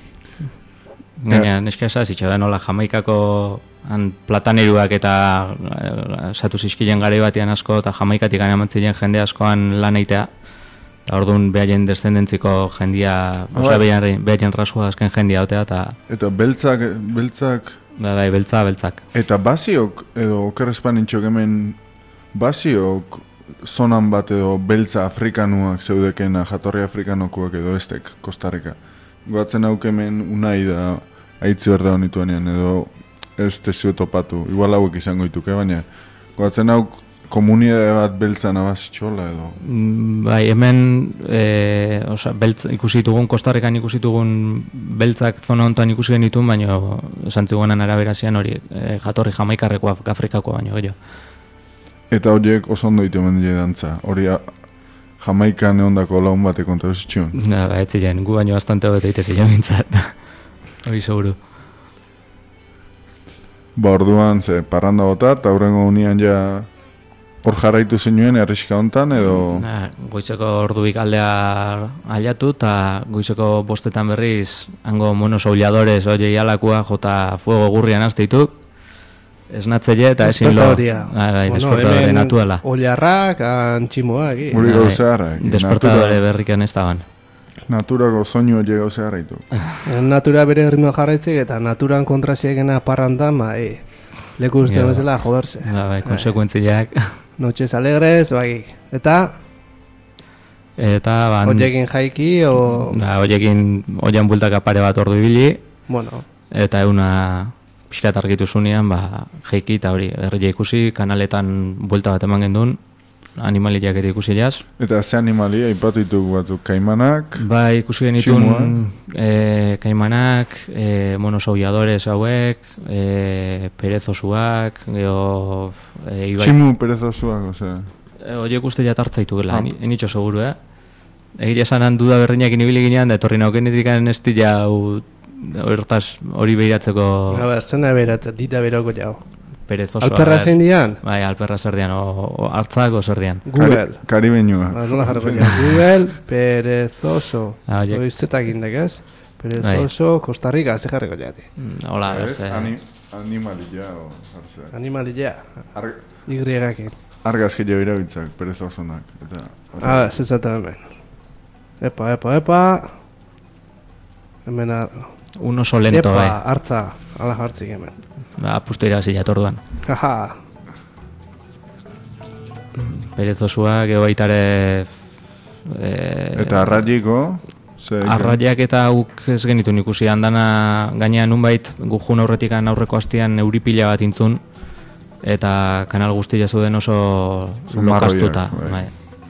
Gaina, neska esaz, itxadan nola Jamaikako han plataneruak eta satu zizkilen gare batian asko eta Jamaikatik gana mantzilen jende askoan lan eitea. Orduan behaien descendentziko jendia, oza, behaien rasua azken jendia otea, eta... Eta beltzak, beltzak... Da, da, beltza, beltzak. Eta baziok, edo okerrezpan intxok hemen, baziok zonan bat edo beltza afrikanuak zeudekena, jatorri afrikanokuak edo estek, Kostarrika. Goatzen hauk hemen unai da, aitzi berda honituanean, edo ez tezu topatu, igual hauek izango dituke, baina goatzen hauk komunidade bat beltza nabazitxola edo? Bai, hemen e, oza, beltz, ikusi dugun, Kostarrikan ikusi dugun beltzak zona honetan ikusi genituen, baina esan ziguenan araberazian hori e, jatorri jamaikarrekoa, Afrikakoa baino gehiago. Eta horiek oso ondo ditu hemen dira dantza, hori Jamaikan egondako laun bate konta zitxun? Na, ba, ez ziren, gu baino bastante hobete ite ziren bintzat, hori seguru. Ba, orduan, ze, parranda bota, eta horrengo unian ja... Hor jarraitu zinuen herriska hontan edo... Na, goizeko orduik aldea aliatu eta goizeko bostetan berriz hango monosauladores oie ialakua jota fuego gurrian azteituk esnatzeile eta ezin lo. Despertadoria. Ah, bai, despertadore natuala. Oliarrak, antximoak. Guri gauzearrak. Despertadore berrikan ez daban. Naturako soinu hori gauzearra ditu. Natura bere ritmo jarraitzik eta naturan kontraziegena parrandan, bai, leku uste bezala joderse. Ba, bai, konsekuentziak. Noches alegres, bai. Eta, eta ban... oiekin jaiki, o... Ba, oiekin, oian bultaka pare bat ordu ibili. Bueno. Eta euna pixkat argitu zunean, ba, jaiki eta hori, herria ikusi, kanaletan buelta bat eman gendun, animaliak eta ikusi jaz. Eta ze animali, aipatu ditugu batzuk, kaimanak, ba, ikusi genitun e, kaimanak, e, monosauiadores hauek, e, perezosuak, geho... E, ibai... Tximu perezosuak, ose... E, Oiek uste jatartzaitu gela, ah. enitxo seguru, eh? Egia esanan duda berdinakin ibili ginean, da etorri naukenetik estila hau hortaz hori behiratzeko... A ber, zena behiratzen, dita beroko jau. Perezosoa. Alperra zein dian? Bai, alperra zer dian, o, o hartzak o zer dian. Google. Kari, Karibenua. Ba, nola jarriko ja. Google, perezoso. Ah, oiek. Oizetak indek, ez? Perezoso, Costa Rica, ze jarriko jati. Hola, ez, ani, animalia, o jartzea. Animalia. Arg... Y-ekin. Argazki jo irabitzak, perezosonak. Eta... Ah, ez ezaten hemen. Epa, epa, epa. Hemen ar... Un oso lento, bai. Epa, hartza, ala hartzik hemen. Ba, apustu irazi jatorduan. Haha. Perezosua, geho baitare... E, eta arraiko... Arraiak eta guk ez genitun ikusi handana gainean nunbait gujun aurretikan aurreko hastian euripila bat intzun eta kanal guztia zuden oso lokastuta. Bai.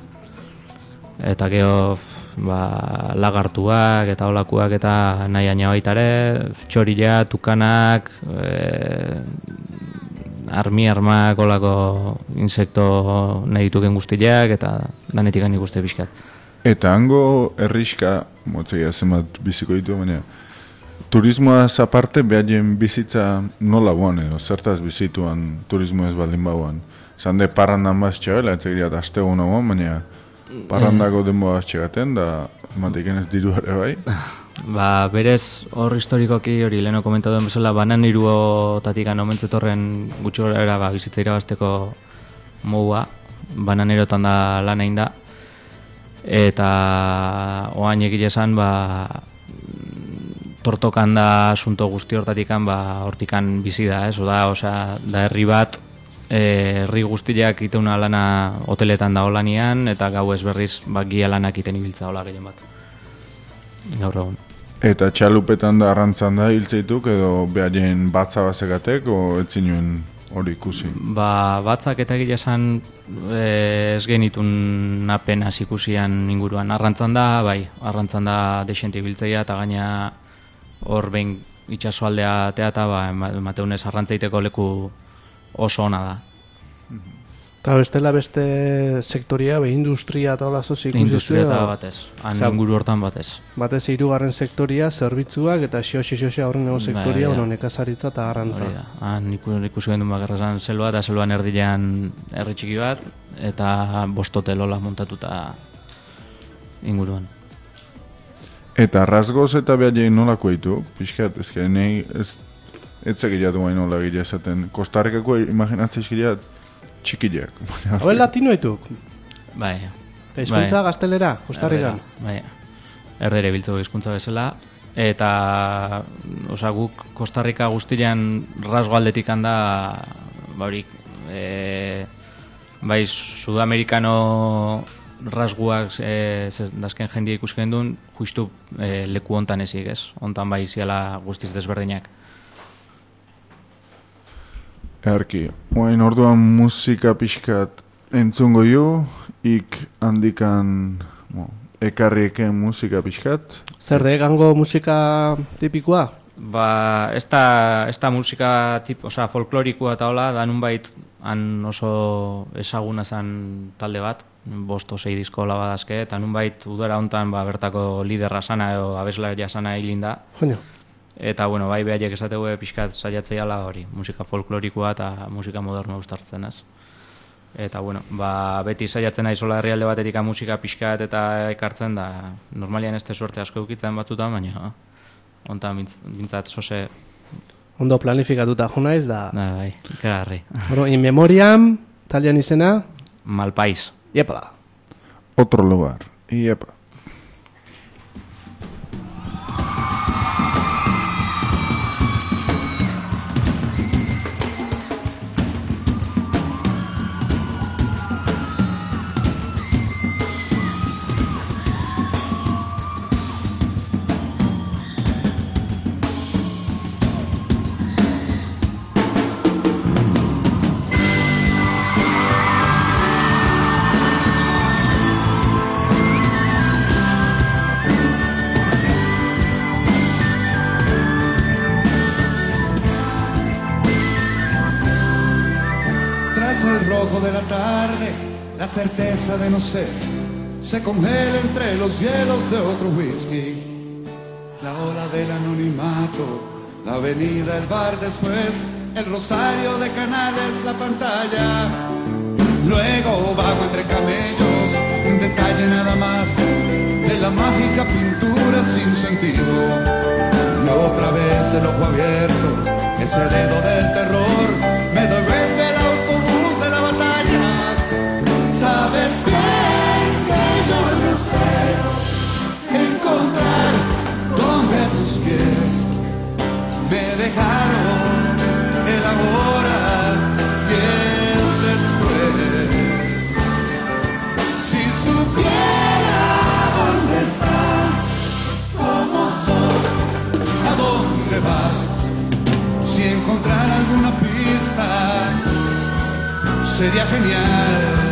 Eta geho ba, lagartuak eta olakuak eta nahi aina baitare, txorila, tukanak, e, armi armak olako insekto nahi dituken guztiak eta danetik gani guzti pixkat. Eta hango herriska, motzeia zenbat biziko ditu, baina turismoaz aparte behaien bizitza nola guan edo, zertaz bizituan turismo ez baldin bauan. Zande parrandan baz txabela, etzegirat astegun hau, baina parrandako denbo baz txegaten, da ematekin ez diru ere bai. Ba, berez hor historikoki hori leheno komentatu den bezala, banan iruotatik anomentzetorren gutxi gara ba, bizitza irabazteko mogua, banan erotan da lan egin da. Eta oain egile esan, ba, tortokan da asunto guzti hortatikan, ba, hortikan bizi da, ez? Oda, osea, da herri bat, e, herri guztiak iteuna lana hoteletan da holanian, eta gau ez berriz, ba, gia lanak iten ibiltza hola gehien bat. Gaur egun. Eta txalupetan da arrantzan da hiltzeituk, edo behaien batza bazekatek, o etzinuen hori ikusi? Ba, batzak eta egia esan e, ez genitun apenas ikusian inguruan. Arrantzan da, bai, arrantzan da desentik biltzeia eta gaina hor behin itxasoaldea teata, ba, emateunez arrantzaiteko leku oso ona da. Eta bestela beste sektoria, be industria eta hola zozi ikusi. Industria eta batez, han inguru hortan batez. Batez hirugarren sektoria, zerbitzuak eta xo-xo-xo horren ego sektoria, bueno, nekazaritza eta arrantza. Han ikusi gendun bakarrazan zelua eta zeluan erdilean herri txiki bat, eta bostotelola montatuta inguruan. Eta rasgoz eta behaien nolako ditu, pixkat, ezke, nahi ez etzegilatu baino nola gila esaten. Kostarrikako imaginatzea izkilat, txikileak. Hau latino dituk? Bai. Eta hizkuntza gaztelera, Kostarrikan? Bai. Erdere biltzeko hizkuntza bezala. Eta, oza, guk Kostarrika guztian rasgo aldetik handa, baurik, e, bai, Sudamerikano rasguak e, dazken jendia ikusi gendun, justu e, leku hontan ezik, ez? Hontan bai ziala guztiz desberdinak. Erki, oain orduan musika pixkat entzungo ju, ik handikan bo, ekarrieken musika pixkat. Zer de, gango musika tipikoa? Ba, ez da, ez da musika tip, oza, folklorikoa eta hola, da nunbait han oso ezaguna zen talde bat, bost o sei disko hola badazke, eta nunbait udara hontan ba, bertako liderra sana edo abeslaria sana hilinda. Joño. Eta, bueno, bai behaiek esategu pixkat saiatzeiala hori, musika folklorikoa eta musika moderno ustartzen ez. Eta, bueno, ba, beti saiatzen nahi sola herrialde batetik musika pixkat eta ekartzen da, normalian ez te suerte asko eukitzen batuta, baina hontan bintzat sose Ondo planifikatuta jo naiz da. Da, bai, ikaragarri. Bueno, in memoriam, taldean izena, Malpais. Iepala. Otro lugar. Iepa. El rojo de la tarde, la certeza de no ser, se congela entre los hielos de otro whisky. La ola del anonimato, la avenida, el bar, después el rosario de canales, la pantalla. Luego vago entre camellos, un detalle nada más de la mágica pintura sin sentido. Y otra vez el ojo abierto, ese dedo del terror, me devuelve el autobús de la batalla. Sabes bien que yo no sé encontrar donde tus pies me dejaron el ahora y el después. Si supiera dónde estás, cómo sos, a dónde vas, si encontrar alguna pista sería genial.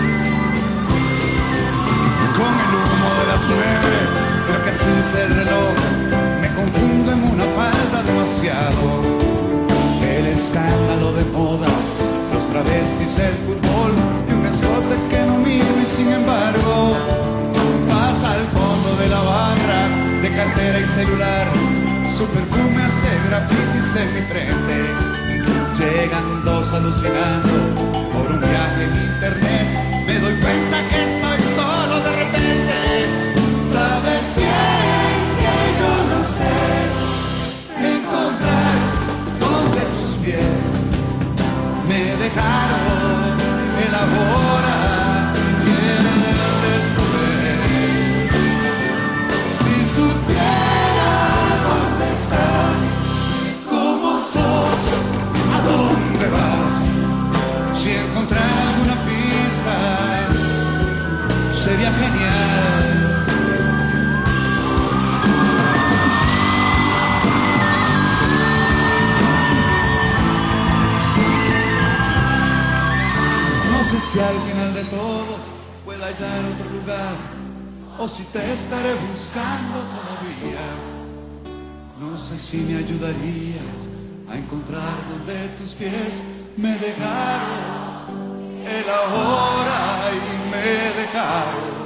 Con el humo de las nueve, creo que así es el reloj, me confundo en una falda demasiado. El escándalo de moda, los travestis, el fútbol y un escote que no miro y sin embargo pasa al fondo de la barra de cartera y celular. Su perfume hace grafitis en mi frente. Llegan dos alucinando por un viaje en internet. Me doy cuenta que estoy solo de repente. Sabes bien que yo no sé encontrar donde tus pies me dejaron el ahora y el después. Si supiera dónde estás, cómo sos, a dónde vas, si encontrar alguna pista sería genial. No sé si al final de todo pueda hallar otro lugar o si te estaré buscando todavía. No sé si me ayudarías a encontrar donde tus pies me dejaron el ahora y me dejaron.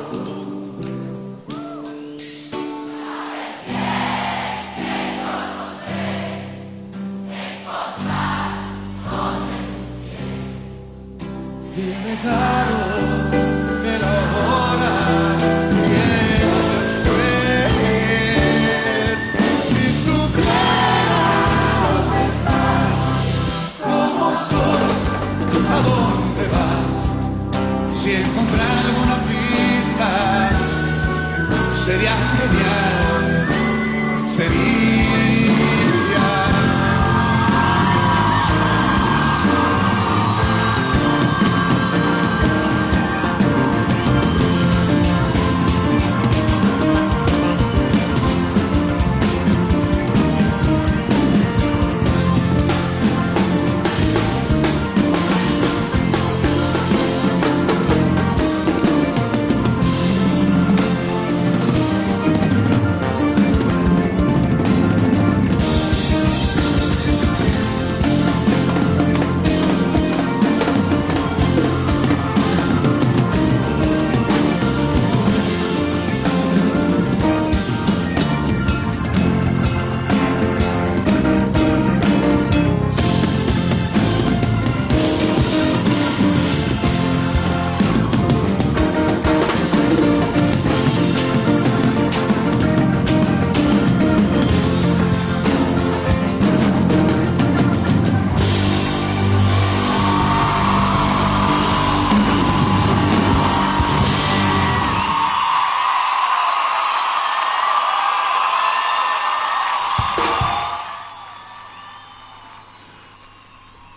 Y dejaron el ahora y el después. Si supiera dónde estás, cómo sos, a dónde vas, si encontrar alguna pista sería genial, sería.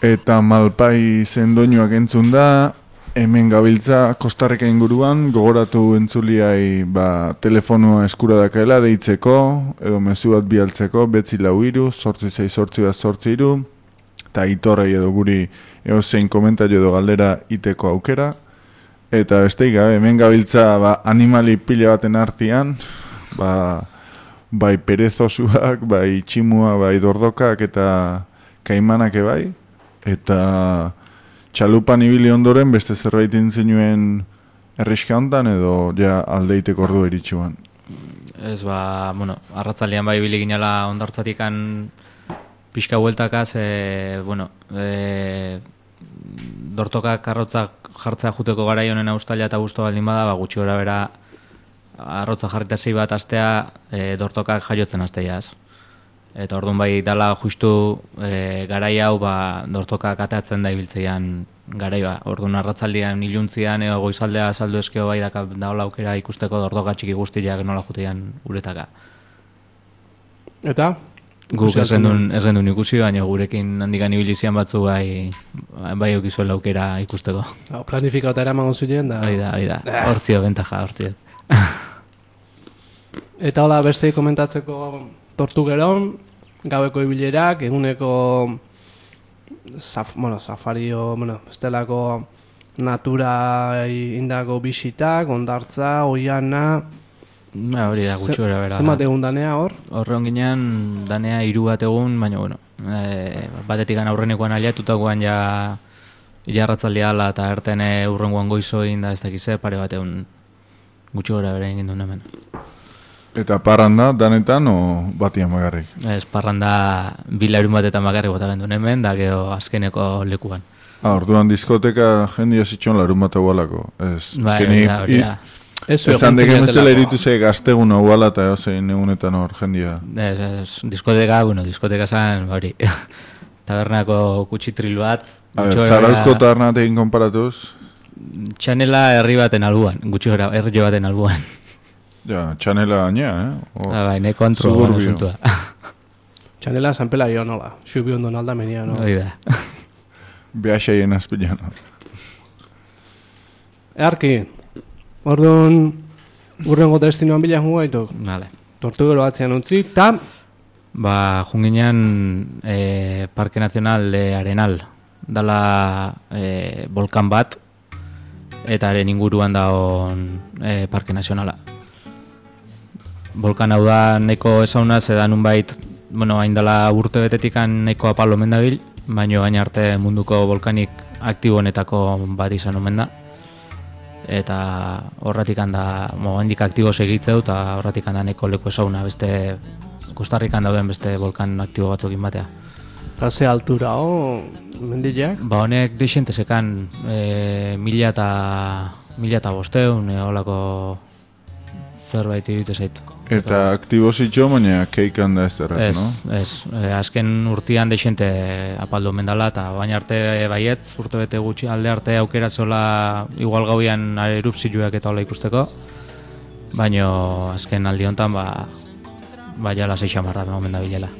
Eta Malpai zendoinuak entzun da, hemen gabiltza Kostarrika inguruan, gogoratu entzuliai ba, telefonua eskura dakaela deitzeko, edo mezu bat bialtzeko, betzi lau iru, sortzi zei sortzi bat sortzi iru, eta itorrei edo guri eozein komentario edo galdera iteko aukera. Eta besteik gabe, hemen gabiltza ba, animali pila baten artean, ba, bai perezosuak, bai tximua, bai dordokak eta kaimanak ebai, eta txalupan ibili ondoren beste zerbait intzinuen erriska hontan edo ja aldeiteko ordu eritxuan. Ez ba, bueno, arratzaldean bai ibili ginela ondartzatikan pixka bueltakaz, e, bueno, e, dortokak arrotzak jartzea juteko garai honen austalia eta gusto baldin bada, ba, gutxi gora bera arrotza jarrita zei bat astea e, dortokak jaiotzen asteiaz. Eta orduan bai dala justu e, garai hau ba, dortokak atatzen da ibiltzeian garai ba. Orduan arratzaldian iluntzian edo goizaldea saldu eskeo bai daka daola aukera ikusteko dortoka txiki guztiak nola jutean uretaka. Eta? Guk ez gendun, ez gendun ikusi, baina gurekin handikan ibilizian batzu bai bai okizuela aukera ikusteko. Planifikauta eramango ziren da. Hoi da, hoi da. Hortzio, bentaja, hortzio. Eta hola beste komentatzeko tortu gero, gaueko ibilerak, eguneko zaf, bueno, safario, bueno, estelako natura indako bisitak, ondartza, oiana. Ba, hori da, gutxi gora bera. Zenbat egun danea hor? Horreon ginean, danea hiru bat egun, baina, bueno, e, batetik aurrenekoan aliatutakoan ja ilarratzaldi ala eta erten urrengoan goizoin da ez dakize, pare bat egun gutxi gora bera egin duen hemen. Eta parranda danetan o batian bakarrik? Ez, parranda bilarun batetan bakarrik bota gendun hemen, da geho azkeneko lekuan. Ah, orduan diskoteka jendia zitxon larun bat egualako. Ez, Ba, azkeni, hori da. esan deken bezala iritu ze gaztegun eguala eta zein egunetan hor jendia. Ez, ez, diskoteka, bueno, diskoteka zan, hori, tabernako kutsitril bat. A ber, Zarauzko tabernatekin konparatuz? Txanela herri baten albuan, gutxi gara, herri baten albuan. Ja, txanela gainea, eh? O, ah, bai, neko antro asuntua. Txanela zanpela jo nola, xubi ondo nalda menia, no? Hoi da. Behaxaien azpilan. Earki, orduan urrengo destinoan bila jungo gaituk. Vale. Tortugero atzean utzi, eta... Ba, junginean e, Parke Nazional de Arenal. Dala e, volkan bat, eta haren inguruan dagoen e, Parke Nazionala. Volkan hau da neko ezauna, zeda nunbait, bueno, hain dela urte betetikan neko apal omen dabil, baina gaina arte munduko volkanik aktiboenetako bat izan omen da. Eta horretik handa, mo, handik aktibo segitzeu, eta horretik handa neko leku ezauna, beste Kostarrikan dauden beste volkan aktibo batzukin batea. Eta ze altura, o, mendileak? Ba, honek deixente sekan e, mila eta mila eta bosteun, e, holako zerbait irite zait. Eta aktibo zitxo, baina keikan da ez derraz, Ez, no? ez, e, azken urtean deixente apaldu mendala, eta baina arte baietz, urte bete gutxi, alde arte aukeratzola igual gauian erupzioak eta hola ikusteko, baina azken aldi honetan, ba, ba jala seixamarra omen da bilela.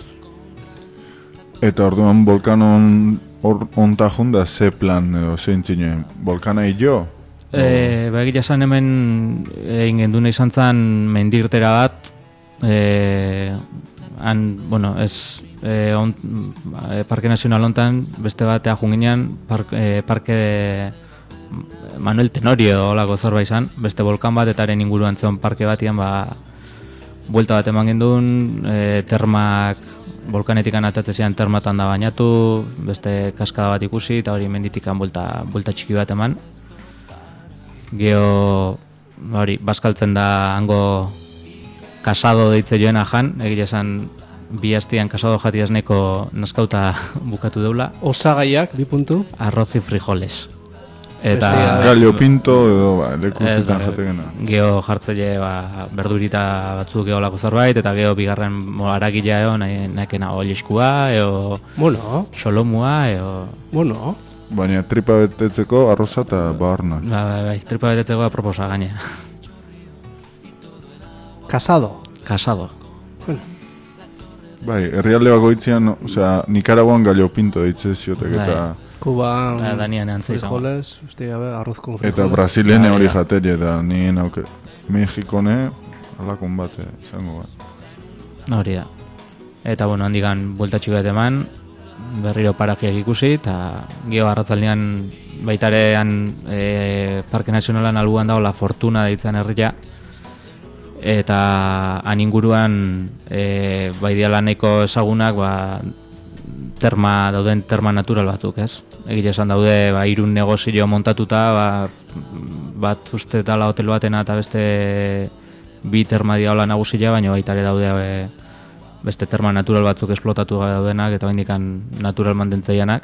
Eta orduan volkanon hor onta junda ze plan edo zein zinuen? Volkana jo? E, ba, egia esan hemen egin genduna izan zen mendirtera bat, e, han, bueno, ez e, on, e, Parke Nazional hontan, beste batea junginean, park, e, Parke de Manuel Tenorio holako zerbait izan, beste volkan bat eta haren inguruan zeon parke batian, ba, buelta bat eman gendun, e, termak, volkanetikan atatzean termatan da bainatu, beste kaskada bat ikusi, eta hori menditikan buelta, buelta txiki bat eman. Geo, hori, bazkaltzen da hango kasado deitze joena jan, egia esan bi hastian kasado jatiaz neko naskauta bukatu deula. Osagaiak, bi puntu? Arroz y frijoles. Eta gallo pinto edo ba, lekuzetan jategena. Geo jartzaile ba, berdurita batzuk geolako zerbait, eta geo bigarren aragila eo, nahi, nahikena oleskua, eo bueno. xolomua, eo... Bueno. Baina tripa betetzeko arroza eta baharnak. Ba, bai, bai, tripa betetzeko aproposa gainea. Casado. Casado. Bueno. Bai, herrialde bakoitzean, osea, Nikaraguan gallo pinto ditze ziotek eta... Kuba, Da, Danian antzai izango. frijoles, uste gabe, arroz con Eta frijoles. Brasilene Bai, hori ja. jateri eta nien auke... Mexikone, alakon bate, izango bat. Hori da. Eta, bueno, handikan bueltatxik bat eman, berriro parajiak ikusi, eta gio arratzaldean baitarean e, Parke Nazionalan albuan dago La Fortuna deitzen herria, eta han inguruan e, bai diala nahiko ezagunak, ba, terma, dauden terma natural batzuk, ez? Egia esan daude, ba, irun negozio montatuta, ba, bat uste dala hotel batena eta beste bi terma diaola nagusia, baina baita ere daude e, beste terma natural batzuk esplotatu gabe daudenak eta oraindikan natural mantentzaianak.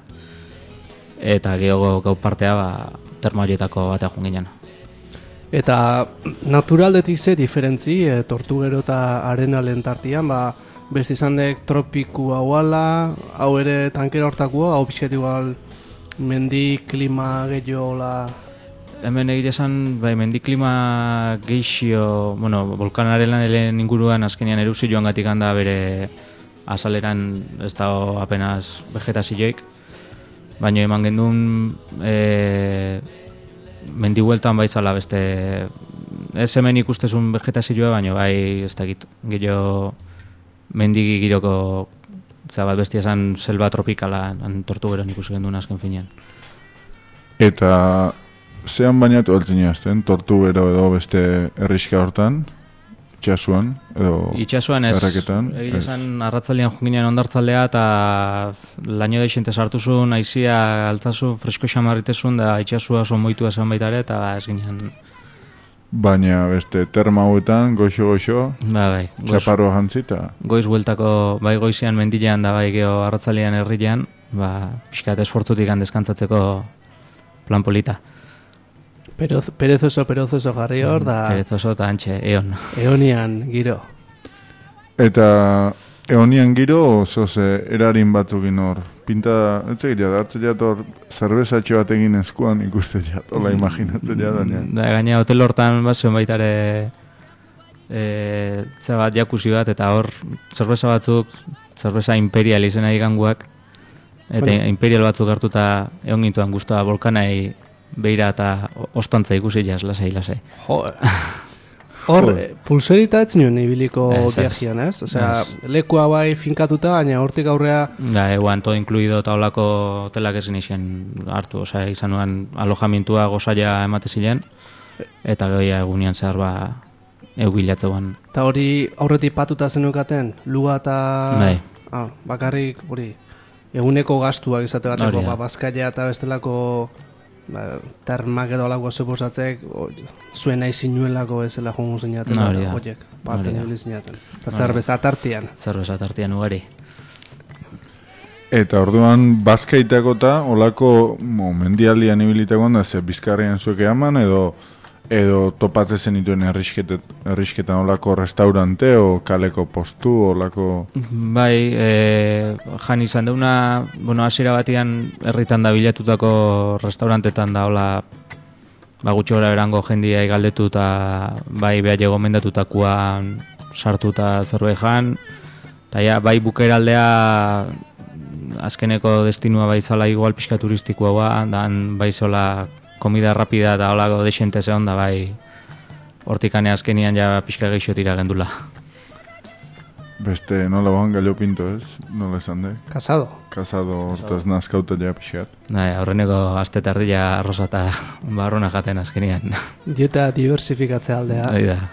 Eta geho gau partea ba, terma horietako batea joan ginen. Eta naturaldetik ze diferentzi, e, Tortugero eta Arenalen tartian, ba, beste izan dek tropiku hauala, hau ere tankera hortakoa, hau pixket igual mendi, klima, gehiagola... Hemen egia esan, bai, mendi klima geixio, bueno, volkanaren inguruan azkenean erupzioan gatik handa bere azaleran ez dago apenas vegetazioik, baina eman gendun e, mendi hueltan baizala beste, ez hemen ikustezun vegetazioa, baina bai ez dakit, gehiago mendi giroko, zera bat bestia esan selva tropikala, Tortugeron ikusi gendun azken finean. Eta... Zean bainatu altzen jazten, Tortugero edo beste herriska hortan, itxasuan, edo Itxasuan ez, erreketan, egia ez. esan arratzaldean junginen ondartzaldea eta laino deixente sartuzun, aizia altzazun, fresko xamarritezun, da itxasua oso moitua esan baita ere, eta ez ginen... Baina beste terma hauetan, goxo-goxo, Ba, bai, goiz, txaparroa jantzita. goiz bueltako, bai goizean mendilean da bai geho arratzaldean herrian, ba, pixkat esfortzutik deskantzatzeko plan polita. Peroz, perezoso, perezoso jarri hor, da Perezoso eta antxe, eon. eonian giro. Eta eonian giro oso ze erarin batzukin hor. Pinta, ez egit jat, hartze jat hor, zerbezatxo bat egin eskuan ikuste jat, hola imaginatzen jat, baina. Da, gaina hotel hortan bat zuen baita ere e, ze bat jakuzi bat, eta hor zerbeza batzuk, zerbeza imperial izena iganguak, eta Baina- imperial batzuk hartuta egon gintuan guztua volkanai beira eta ostantza ikusi jaz, lasai, lasai. Jo, hor, Jo. eh, pulserita ez nuen ibiliko Ez, ez. viajian, ez? Osea, Ez. lekua bai finkatuta, baina hortik aurrea Da, eguan todo incluido eta holako hotelak ezin izan hartu, osea, izan nuen alojamientua gozaia emate ziren, eta gehoia egunean zehar ba eubilatzeuan. eta hori aurretik patuta zenukaten, luga eta... Bai. Ah, bakarrik, hori, eguneko gastuak izate bateko, Hori da. ba, bazkaia eta bestelako ba, termak edo alako suposatzek, o, zuen nahi zinuelako bezala jongo zinaten, Hori da. horiek, batzen Hori da. ibili zinaten. Eta Hori da. zerbeza tartian. Zerbeza tartian ugari. Eta orduan bazkaitako eta olako mo, mendialdian ibilitakoan da ze bizkarrian zuek eaman edo edo topatzen zenituen herrisketet, herrisketan olako restaurante o kaleko postu olako... Bai, e, jan izan deuna, bueno, hasiera batean herritan da bilatutako restaurantetan da, hola, ba, gutxi gora berango jendia galdetu eta bai behar gomendatutakoan sartu eta zerbait jan, eta ja, bai bukeraldea azkeneko destinua bai zala igual pixka turistikoa, dan bai zola komida rapida eta holako desente zehon da bai hortikane azkenian ja pixka geixo tira gendula. Beste nola bohan gallo pinto ez, nola esan de, Kasado. kasado hortaz nazkauta ja pixat. Bai, aurreneko aste tardila arroza eta barrona jaten azkenian. Dieta diversifikatzea aldea. Hori da.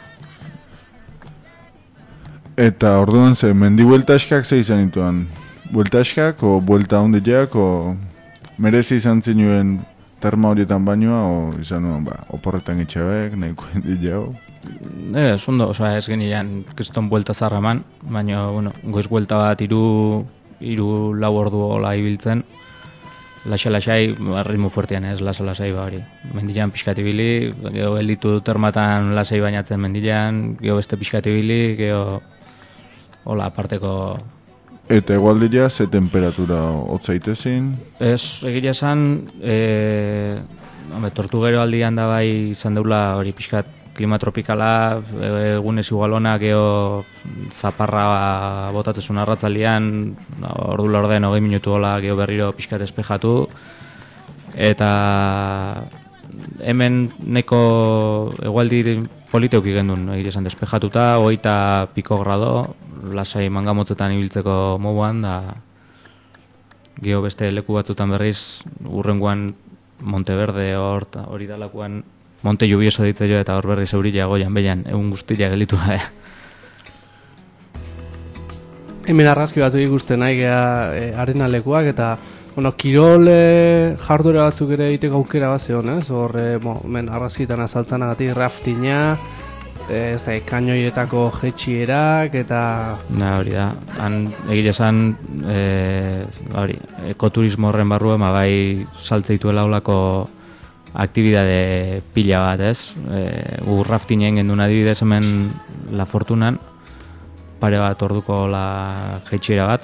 Eta orduan ze, mendi buelta eskak ze izan ituan? Buelta eskak o buelta hondileak o merezi izan zinuen terma horietan bainoa o izan nuen, ba, oporretan itxabek, nahiko hendileau. Ez, ondo, osea, ez genian kriston buelta zarra eman, baina, bueno, goiz buelta bat iru, iru lau ordu hola ibiltzen, laxa-laxai, ritmo fuertean ez, lasa-lasai ba hori. Mendilan pixkat ibili, geho gelditu termatan lasai bainatzen mendilan, geho beste pixkat ibili, geho, hola, aparteko... Eta egualdila ze temperatura hotzaitezin? Ez, egia esan, e, hombre, Tortugero aldian da bai izan deula hori pixkat klima tropikala, egunez igualona, geho zaparra botatzezun arratzaldian, ordu lorden hogei minutu hola geho berriro pixka despejatu, eta hemen neko egualdi politeuki gendun, egin esan despejatuta, hogeita piko grado, lasai mangamotzetan ibiltzeko moduan, da geho beste leku batzutan berriz, urrengoan Monteverde hor, hori dalakoan Monte Lluvioso ditze jo eta hor berriz eurila goian behian, egun guztia gelitu da. Hemen argazki batzuk ikusten nahi geha e, arena lekuak eta bueno, kirol e, jardura batzuk ere egiteko aukera bat zeon, ez? Hor, e, bo, men argazkitan azaltzanagatik raftina, e, ez da, kainoietako jetxierak eta... Na, hori da, han egile esan, e, hori, ekoturismo horren barruen, ma bai saltze dituela olako aktibidade pila bat, ez? E, gu raftinen gendun adibidez hemen La Fortunan, pare bat orduko la jetxiera bat,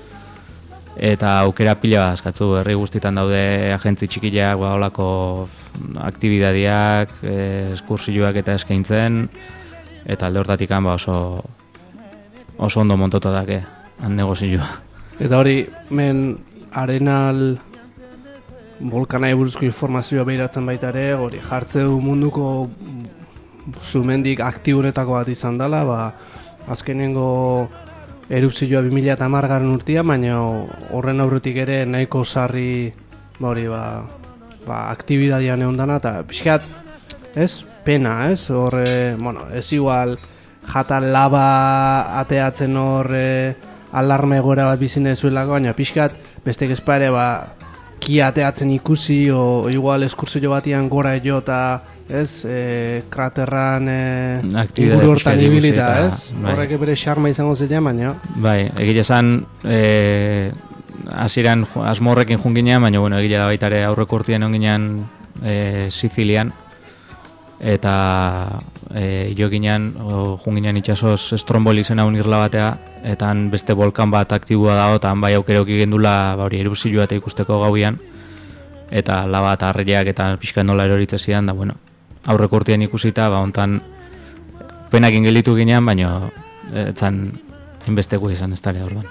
eta aukera pila bat askatzu, herri guztitan daude agentzi txikiak, ba, olako aktibidadiak, e, eskursioak eta eskaintzen, eta alde hortatik ba, oso, oso ondo montota dake, han negozioa. Eta hori, men arenal volkanai buruzko informazioa behiratzen baita ere, hori jartzeu munduko sumendik aktibunetako bat izan dela, ba, azkenengo erupzioa bi mila hamargarren urtean, baina horren aurretik ere nahiko sarri ba, hori, ba, ba, aktibidadian egon dana, eta pixkat, ez, pena, ez, horre, bueno, ez igual jata laba ateatzen horre alarma egoera bat bizinezuelako, baina pixkat, bestek espare, ba, ki ateatzen ikusi, o igual eskursio batian gora jo eta, ez, e, kraterran e, inguru hortan ibilita, ez? Bai. Horrek bere xarma izango zilean, baina. Bai, egile esan, e, hasieran asmo horrekin junginean, baina, bueno, egile da baita ere aurreko urtean onginean e, Sizilian, eta e, jo ginean, junginean itxasoz Stromboli izena unirla batea, eta han beste volkan bat aktiboa dago, eta han bai aukeroki gendula ba, hori erupzioa eta ikusteko gauian, eta laba eta arreiak eta pixka nola eroritze zidan, da bueno, aurreko urtean ikusita, ba hontan penakin gelitu ginean, baina etzan inbesteko izan ez dara orduan.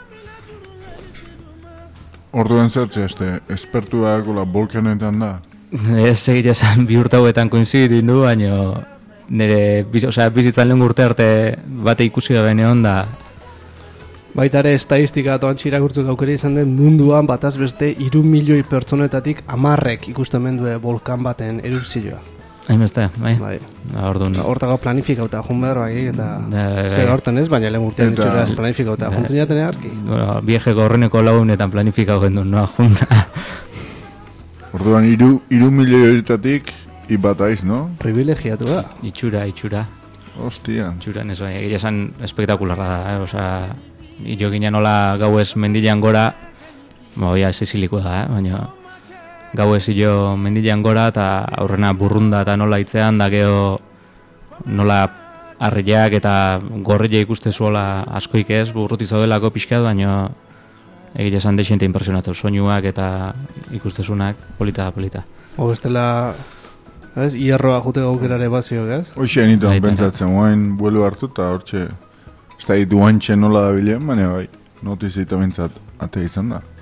Orduan zertze, este, espertuak la volkanetan da? Ez segit esan bi urte hauetan koinziditu du, baina nire biz, osea, bizitzan lehen urte arte bate ikusi da beneon da. Baita ere estadistika eta antxe irakurtzuk aukera izan den munduan bataz beste hiru milioi pertsonetatik hamarrek ikusten mendue volkan baten erupzioa. Hainbeste, bai? Bai. Orduan. Hortago planifikauta jun behar bai, eta zer horten ez, baina lehen urtean itxura ez planifikauta. Juntzen jaten egarki? Bueno, viejeko horreneko launetan planifikau gendun, noa junta. Orduan, iru, iru milioi horitatik ibataiz, no? Privilegiatu da. Itxura, itxura. Hostia. Itxura, neso, egia esan espektakularra da, eh? Osa, ilo ginen nola gauez mendilean gora, ba, oia, esiziliko da, eh? Baina gauez ilo mendilean gora, eta aurrena burrunda eta nola itzean, da geho nola arreiak eta gorreia ikustezuela askoik ez, burruti zaudelako pixkat, baina egia esan deixente impresionatzeu, soinuak eta ikustezunak polita da polita. O bestela, ez, hierroa jute gaukerare bazio, ez? Hoxe enitan pentsatzen, guain buelu hartu eta hortxe, ez da ditu guantxe nola da bilen, baina bai, notizita bintzat ate izan da.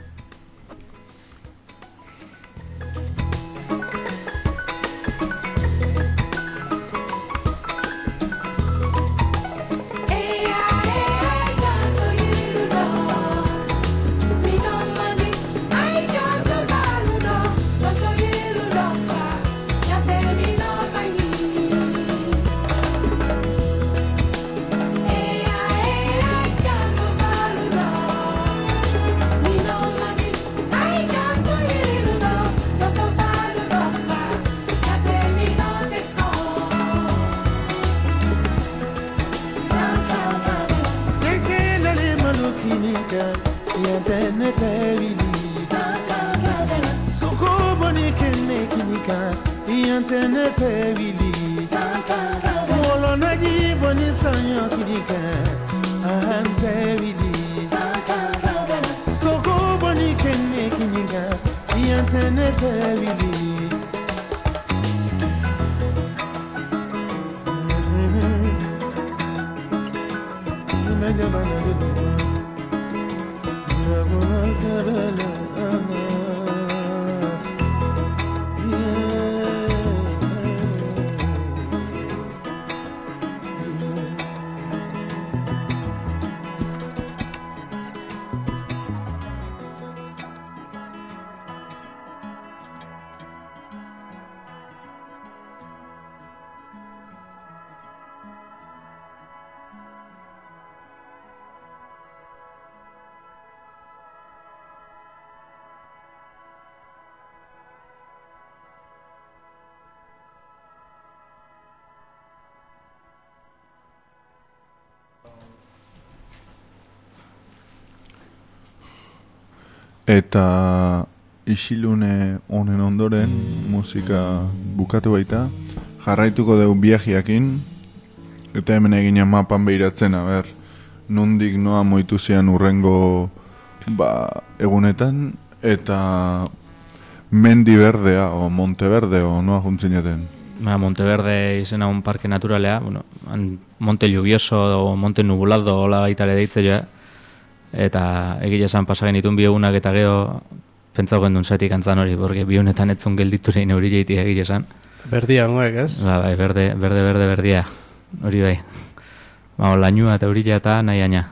Eta isilune honen ondoren musika bukatu baita, jarraituko dugu biajiakin, eta hemen eginen mapan behiratzen, aber, nondik noa moitu zian urrengo ba, egunetan, eta Mendi Berdea, o Monteverde, o noa juntzineten. Ba, Monteverde izena un parke naturalea, bueno, Monte Lluvioso o Monte Nubulado hola baitare deitze joa, eta egile esan pasagen itun bi egunak eta geho pentsau gendun zatik antzan hori, porque bi honetan etzun gelditurein hori jaitik egile esan. Berdia ngoek, ez? Ba, bai, berde, berde, berde, berdia, hori bai. Ba, lainua eta horila eta nahi aina.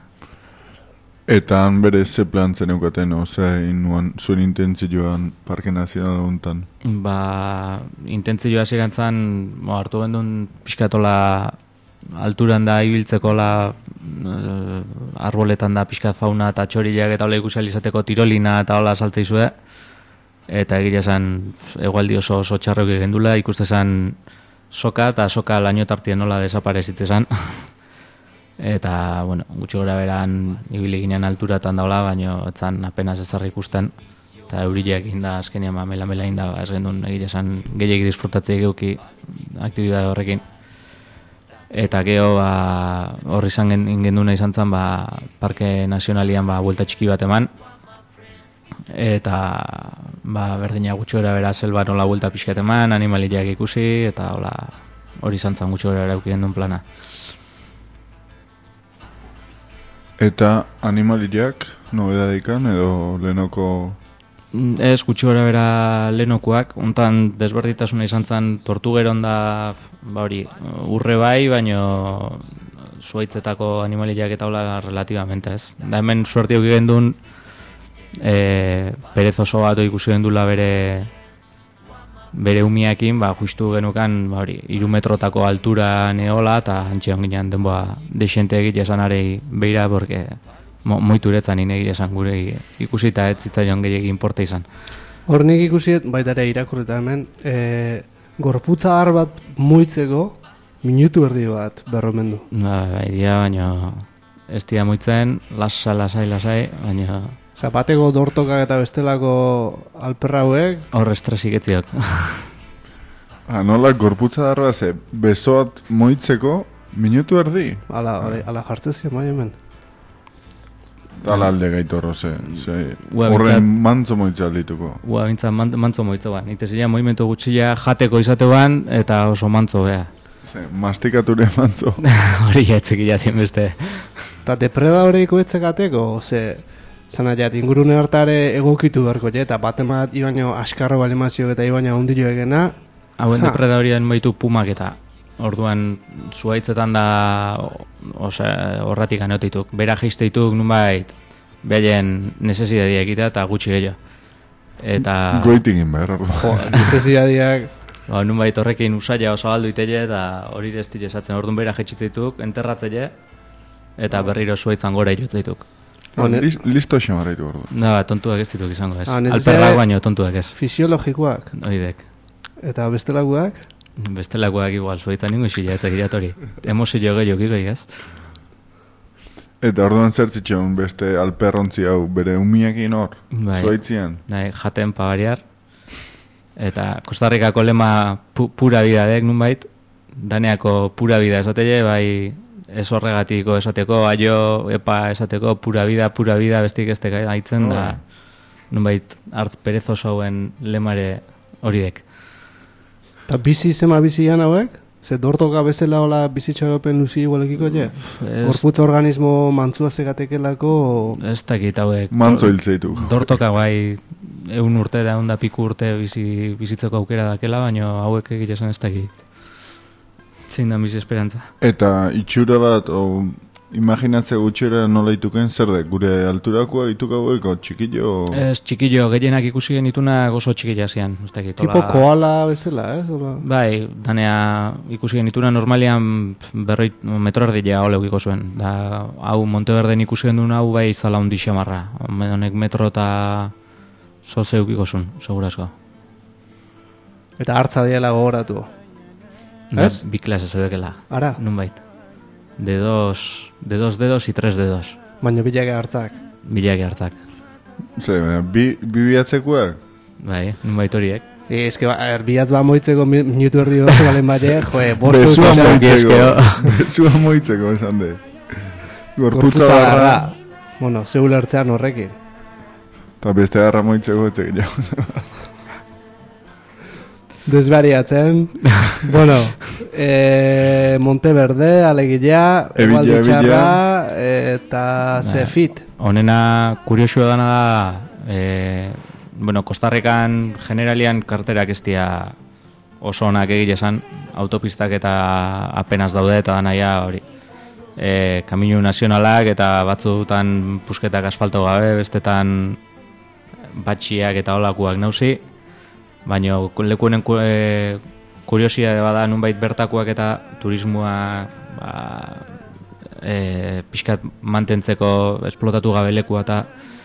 Eta han bere ze plan zen eukaten, ose, inuan zuen intentzioan Parke Nazional hontan? Ba, intentzioa zirentzan, bo, hartu gendun pixkatola alturan da ibiltzeko la uh, arboletan da pixkat fauna eta txoriak eta hola ikusi izateko tirolina eta hola saltzeizue, eta egia esan egualdi oso oso txarroik gendula, ikuste esan soka eta soka lainotartien nola desaparezitze esan. Eta, bueno, gutxi gora beran ibili ginen alturatan daula, baina etzan apenas ezarri ikusten. Eta eurileak inda, azkenean ba, mela-mela inda, ba, ez gendun egia esan gehiagik disfrutatzei geuki aktibidade horrekin. Eta geho, ba, horri izan genduna izan zen, ba, Parke Nazionalian ba, buelta txiki bat eman. Eta, ba, berdina gutxi gora bera selba nola buelta pixkat eman, animaliak ikusi, eta hola, hori izan zen gutxi gora bera euki gendun plana. Eta animaliak nobedadikan edo lehenoko? Ez, gutxi gora bera lehenokoak, hontan desberditasuna izan zen tortugeron da, ba hori, urre bai, baino zuaitzetako animaliak eta hola relativamente ez. Da hemen suerte euki gendun, e, perezoso bat ikusi gendula bere bere umiakin, ba, justu genukan, ba, hori, iru metrotako altura neola, eta antxean ginen denboa desente egite esan arei beira, porque mo, moituretzan inegi esan gure ikusi eta ez zitzaion gehiagin inporta izan. Hor nik ikusiet, baita ere irakurreta hemen, e, gorputza har bat muitzeko minutu erdi bat berromendu. Ba, bai, dia, baina ez dia muitzen, lasa, lasai, lasai, baina... Osa, bateko dortokak eta bestelako alperra hauek... Hor estresik etziok. Ah, nola, gorputza darba ze, besoat moitzeko minutu erdi? Ala, ala, ala jartzezia bai hemen. Ala alde gaitorro, ze, ze Ua, horren bintzat- mantzo moitza aldituko. Ua, bintzat, man, mantzo moitzo ban. Itezila movimentu gutxila jateko izateuan eta oso mantzo bea. Ze, mastikature mantzo. Hori jaitzik jatien beste. Eta depredadoreiko etzekateko, ze... Zana jat, ingurune hartare egokitu beharko, eta bat emat ibaino askarro balemazio eta ibaino ondilo egena. Hauen Ha. depredadorien moitu pumak eta orduan zuaitzetan da osea, horratik anotituk. Bera geizteituk nunbait behaien necesidadiak egitea eta gutxi gehiago. Eta Goitik egin behar. Jo, necesidadiak... ba, nunbait horrekin usaila oso aldu itele eta hori ez dira esatzen. Orduan bera jetxitzeituk, enterratzele eta berriro zuaitzan gora irotzeituk. Hone- List, listo esan barraitu behar du. Da, tontuak ez dituk izango ez. Ah, necesidade- Alperrak baino tontuak ez. Fisiologikoak. Oidek. Eta bestelakoak, Bestelakoak igual, zuaitzan ningu isila ez egiratori. Emozio gehiago ez? Eta orduan zertzitxon beste alperrontzi hau bere umiakin hor, Bai. zuaitzian. Nahi, jaten pabariar. Eta Kostarrikako lema pu, pura vida dek nunbait. Daneako pura vida esatele, bai ez horregatiko esateko, aio, epa esateko, pura vida, pura vida, bestik ez teka haitzen da, nunbait hartz perezoso hauen lemare hori dek. eta bizi zema bizian hauek, Ze dortoka bezala hola bizitxaropen luzi igualekiko, je? Ez- Gorputz organismo mantzua zegatekelako... Ez dakit hauek. Mantzo hiltzeitu. Dortoka bai eun urte da, eunda piku urte bizi, bizitzeko aukera dakela, baina hauek egia esan ez dakit. Zein da bizi esperantza. Eta itxura bat, o, imaginatze gutxera nola ituken zer da, gure alturakoa ituk hauek, o txikillo... Ez txikillo, gehienak ikusi genitunak oso txikila zian, ez dakit. Tipo hola- koala bezala, ez? Hola. Bai, danea ikusi genituna normalian berroi metro erdilea oleukiko zuen. Da, hau Monteverden ikusi gendun hau bai zala hundi xamarra. Honek metro eta zoze eukiko zuen, segurazko. Eta hartza diela gogoratu. Da, Ez? Bi klase zebekela, Ara, nunbait. De dos, de dos dedos y tres dedos. baina bilake hartzak. Bilaki hartzak. Ze, baina, bi, bi bihatzekuak? Bai, nunbait horiek. E, eske, ba, erbiatz ba moitzeko mi- minutu erdi bat balen batek, joe, bostu Besua ikusten. moitzeko, besua moitzeko esan de. Gorputza Gorputza barra, barra. Bueno, zeul ertzean horrekin. eta beste garra moitzeko etzek jau. Desbariatzen. Bueno, e, Monteverde, Alegilla, Ebilla, Egualdi Ebilla. Txarra, eta Zefit. Honena kuriosua dana da, e, bueno, Kostarrikan generalian karterak ez dira oso onak egile esan, autopistak eta apenas daude eta danaia hori. E, kaminu nazionalak eta batzutan pusketak asfalto gabe, bestetan batxiak eta olakuak nauzi, baina lekuenen ku, e, kuriosia bada nunbait bertakoak eta turismoa ba, e, pixkat mantentzeko esplotatu gabe lekua eta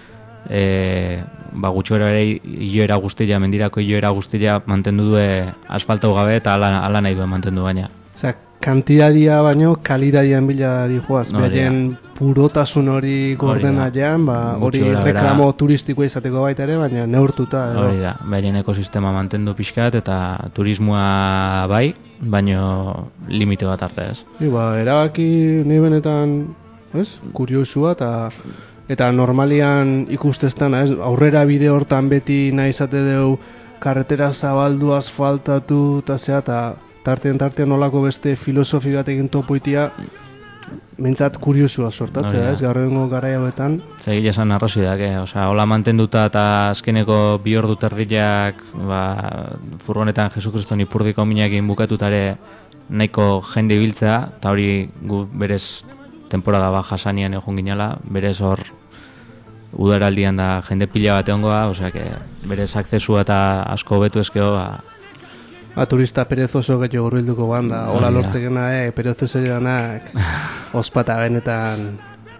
e, ba, gutxora ere iloera guztia, mendirako iloera guztia mantendu du asfalto gabe eta ala, ala nahi duen mantendu baina. Osea, kantidadia baino kalidadian bila dijoaz. Hori da. Beren purotasun hori gordenaian, ba, hori Gutxi gorabehera. reklamo turistikoa izateko baita ere, baina neurtuta. edo. Hori da, beren ekosistema mantendu pixkat eta turismoa bai, baino limite bat arte ez. I, ba, erabaki ni benetan, ez, kuriosua eta eta normalian ikusteztan, ez, aurrera bide hortan beti nahi izate deu karretera zabaldu, asfaltatu, eta zea, eta tartean tartean nolako beste filosofi bat egin topoitia, mintzat kuriosua sortatzea, Hori da. ez, gaur egungo garai hauetan. Zegile esan arrozi da, que, osea, hola mantenduta eta azkeneko bi ordu terdiak ba, furgonetan Jesukriston ipurdiko minakin bukatutare nahiko jende ibiltzea, eta hori gu berez temporada ba jasanian egon ginela, berez hor udaraldian da jende pila bat egongoa, osea, que berez akzesua eta asko hobetu eskeo, ba, Ba, turista perezoso gehiago hurbilduko banda, hola Hori da. lortzekena, eh, perezoso janak, ospata benetan,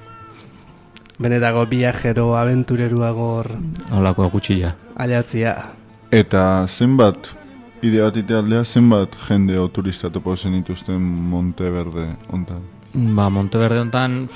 benetako viajero, aventureruagor holako gutxila. ailatzia. Eta zenbat, ide bat itealdea, zenbat jende o turista topo zen ituzten Monteverde ontan? Ba, Monteverde hontan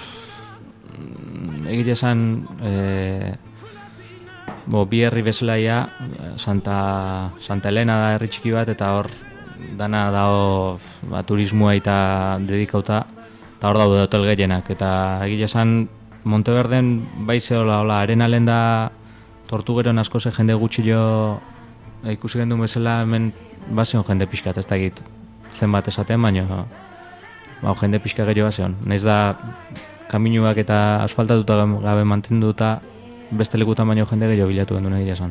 egile esan e, bo, bi herri bezalaia Santa, Santa Elena da herri txiki bat eta hor dana dao ba, turismoa eta dedikauta eta hor daude hotel gehienak eta egile esan Monteverden bai zehola hola arenalen da Tortugeron asko ze jende gutxilo e, ikusi gendun bezala hemen bazion jende pixkat ez dakit zenbat esaten baina ba, jende pixka gehiago bazion. Naiz da kaminuak eta asfaltatuta gabe mantenduta beste lekutan baino jende gehiago bilatu gendu nahi esan.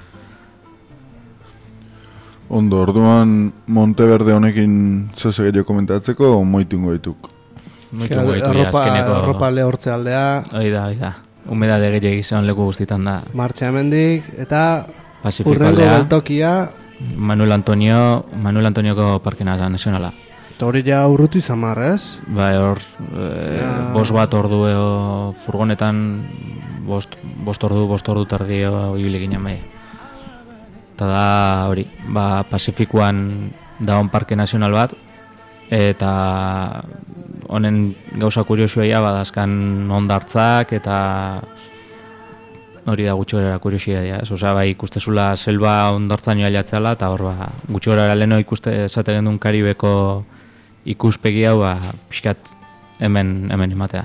Ondo, orduan Monteverde honekin zeze gehiago komentatzeko o moitungo dituk? Moitu gaitu ja, Arropa, azkeneko... arropa lehortze aldea, Hoi da, hoi da. Humedade gehiago izan leku guztitan da. martxamendik, eta Pasifiko urrengo aldea, geltokia, Manuel Antonio, Manuel Antonioko parkena da, nazionala. eta hori ja urrutu izan mar, ez? Ba, hor, e, Ja. bost bat ordu eo furgonetan, bost, bost ordu, bost ordu tardio ibili ginen bai. Eta da, hori, ba, Pasifikoan dagoen parke nazional bat, eta honen gauza kuriosioa badazkan ondartzak eta hori da gutxorera kuriosia dira, ez? Osea, bai ikustezula selva ondartzan joa jatzeala, eta hor, ba, gutxorera leheno ikuste esate gendun Karibeko ikuspegi hau, ba, pixkat hemen, hemen ematea.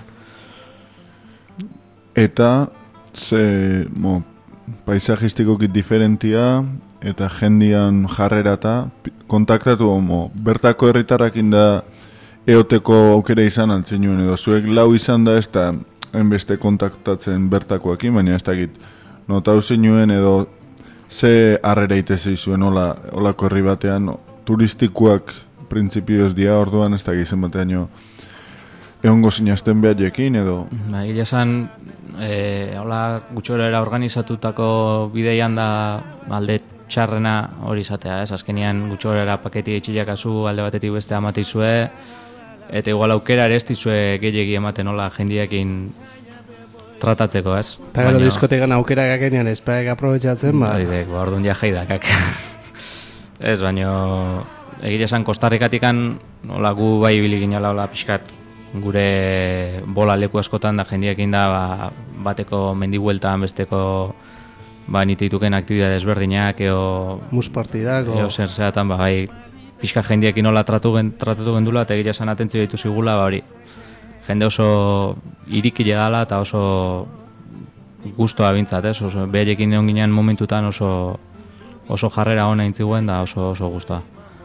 Eta ze mo, paisajistikokit diferentia eta jendian jarrera eta kontaktatu homo, bertako herritarrakin da eoteko aukera izan altzinuen, edo zuek lau izan da ez da enbeste kontaktatzen bertakoekin, baina ez dakit notau zinuen edo ze harrera itezi zuen hola, holako herri batean, turistikoak printzipioz dia orduan ez dakit zen batean jo egongo zinazten behaiekin edo... Ba, egia esan, e, hola gutxorera organizatutako bideian da alde txarrena hori izatea, ez? Azkenean gutxorera paketi etxilakazu alde batetik beste amatizue, eta igual aukera ere ez dizue gehiegi ematen hola jendiekin tratatzeko, ez? Eta gero diskotekan aukera gakenean ezpaek aprobetxatzen, ba... Haidek, ba, orduan ja jaidakak. Ez, baino, egia esan Kostarrikatikan, hola gu bai bilik inala hola pixkat, gure bola leku askotan da jendiekin da ba, bateko mendibueltan besteko ba nitituken aktibidade ezberdinak eo muspartidak eo zer zeatan ba bai pixka jendiekin nola tratu gen, tratatu gendula eta egia esan atentzio ditu zigula ba hori jende oso irikile dala eta oso gustoa bintzat, ez? Oso behaiekin egon ginen momentutan oso oso jarrera ona intziguen da oso oso gustoa.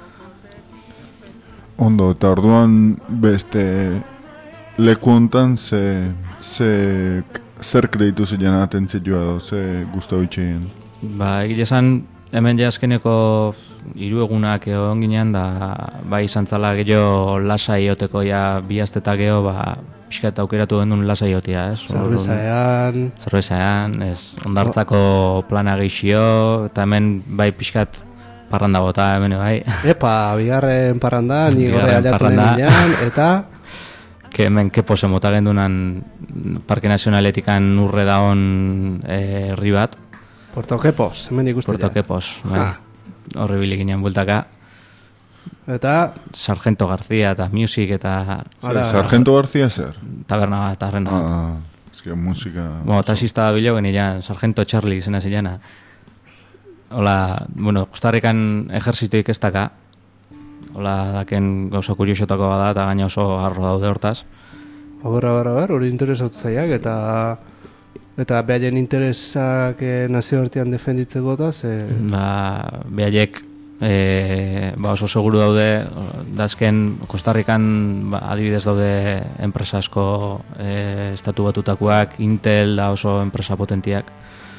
Ondo, eta orduan beste leku hontan ze, ze zer kreitu zilean atentzioa edo, ze guztu bitxeien? Ba, egia esan hemen ja azkeneko hiru egunak egon ginen da bai izan zala gehiago lasai ioteko ja bi astetak geho ba pixkat aukeratu gendun lasai iotia, ez? Zerbezaean... Zerbezaean, ez, ondartzako plana gehixio, eta hemen bai pixkat parranda bota hemen bai. Epa, bigarren parranda, ni gore aliatu denean, eta... Que hemen kepose mota gendunan Parke Nazionaletikan urre daon herri bat. Puerto Kepos, hemen ikusten Puerto Kepos, bai. Horri bilik ginen bueltaka. Eta... Sargento García eta Music eta... Ara, Sargento García zer? Taberna bat, taberna bat. Ah, ez que musika... Bueno, tasista da bilo genian, Sargento Charlie izena zilana. Hola, bueno, Kostarrikan ejerzituik ez daka. Hola, daken gauza kuriosotako bada eta gaina oso arro daude hortaz. Abera, abera, abera, hori interesatzaiak eta... Eta behaien interesak eh, nazio artean defenditzeko eta ze... Ba, behaiek e, ba oso seguru daude, dazken Kostarrikan ba, adibidez daude enpresa asko e, estatu batutakoak, Intel da oso enpresa potentiak.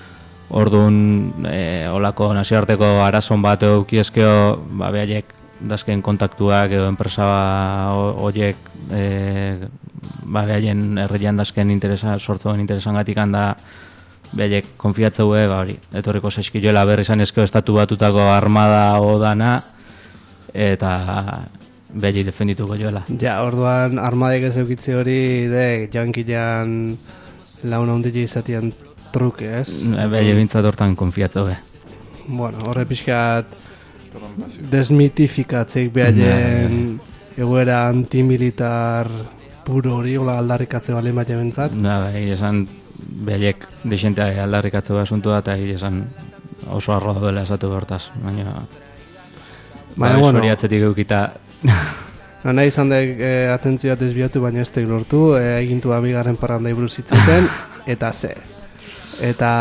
Orduan, e, olako nazioarteko arazon bat eukiezkeo, ba, behaiek dazken kontaktuak edo enpresa horiek e, ba, behaien herrian dazken interesa, sortzen interesan gatik handa behaiek konfiatzeu ba hori, etorriko zaizkioela berri izan ezkeo estatu batutako armada odana eta behaiek defendituko joela. Ja, orduan armadek ez eukitze hori de jankilean launa hundile izatian truke, ez? Behaiek bintzat hortan konfiatzeu be. Bueno, horre pixkat desmitifikatzeik behaien egoera antimilitar puro hori, hola aldarrikatze bale maia bentzat. Da, behaiek esan behaiek dexente aldarrikatze behar asuntua eta esan oso arro dela esatu behortaz, baina baina bueno, hori atzetik eukita nahi izan da e, atentzioa desbiatu baina ez teik lortu, e, egintu abigarren parrandai buruz hitzuten eta ze eta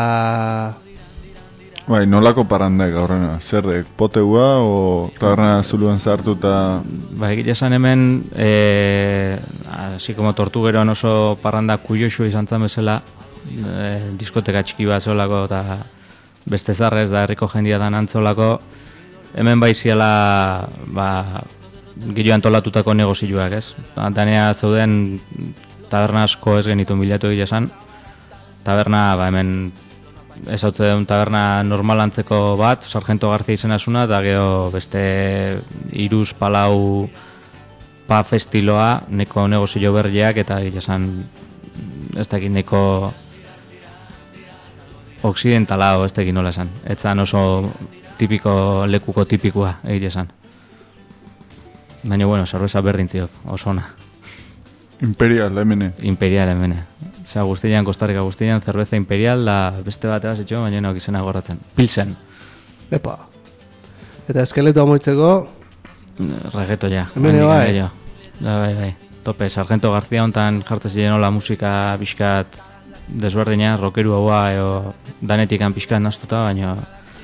bai, nolako parrandek gaurrena? Zerdek, poteua o taberna zuluan zartu eta... Ba, egia esan hemen, e, así como tortugeroan oso parranda kuioxua izan zan bezala, e, diskoteka txiki bat zeolako eta beste zarrez da herriko jendia dan antzolako, hemen baiziela ba, gero antolatutako negozioak, ez? Danea zeuden taberna asko ez genitu bilatu egia esan, taberna ba, hemen ez hau zeuden taberna normalantzeko bat, Sargento García izena zuna, eta gero beste iruz palau pa festiloa, neko negozio berriak, eta egia esan ez dakit neko oksidentala o ez dakit nola esan. Ez zan oso tipiko, lekuko tipikoa egia esan. Baina, bueno, zerbeza berdintziok, oso ona. Imperial, emene. Imperial, emene. Osea, guztian, Kostarrika guztian, zerbeza imperial, da beste bat ebaz etxo, baina nok izena gorratzen. Pilsen. Epa. Eta eskeleto amoitzeko... Regeto ja. Hemen bai. Da, bai, bai. Tope, Sargento García hontan jartez lleno la musika pixkat desberdina, rockeru haua, eo danetikan pixkat naztuta, baina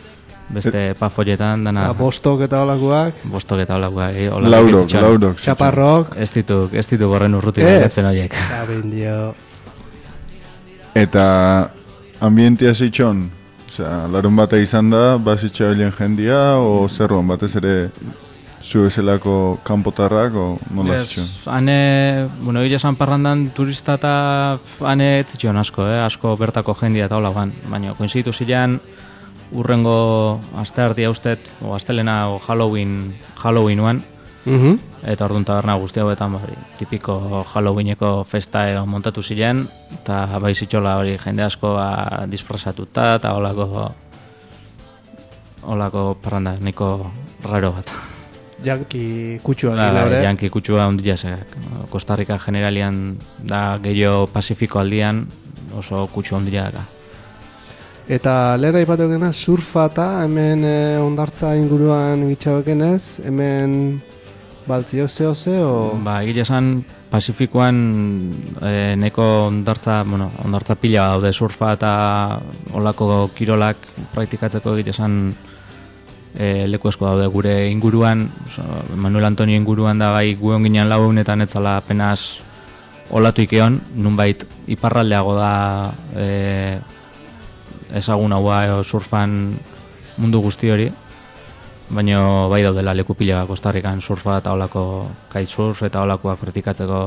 beste pafolletan, dana... Ba, bostok eta olakoak. Bostok eta olakoak. Eh, laurok, laurok. Txaparrok. Ez dituk, ez dituk horren urruti Ez. gaitzen horiek. Zabin dio. Eta ambientia zitxon, osea, larun bata izan da, bazitxa bilen jendia, o zerruan batez ere zu ezelako kanpotarrak, o nola zitxon? Hane, bueno, egia esan Parrandan turista eta hane etzitxon asko, eh? Asko bertako jendia eta hola ban. Baina, koinzitu zilean, urrengo asteartia ustet, o astelena o Halloween, Halloweenuan, Mhm. eta orduan taberna guzti hauetan hori, tipiko Halloweeneko festa edo montatu ziren, eta bai zitxola hori jende asko ba, disfrazatuta, eta holako holako parranda nahiko raro bat. Janki kutsua Ba, gila ere. Janki kutsua ondia zegak. Costa Rica generalian da gehiago Pasifiko aldian oso kutsu ondia da. Eta lera ipatu gena surfa eta hemen eh, ondartza inguruan gitxabekenez, hemen baltzio zehose o... Ba, egia esan Pasifikoan e, neko ondartza, bueno, ondartza pila daude surfa eta olako kirolak praktikatzeko egia esan e, leku asko daude gure inguruan, oso, Manuel Antonio inguruan da bai gu ginean lau egunetan etzala apenas olatu ikeon, nunbait iparraldeago da e, ezagun haua eo surfan mundu guzti hori, baina bai daudela leku pila Costa Rican surfa eta olako kitesurf eta olakoak praktikatzeko.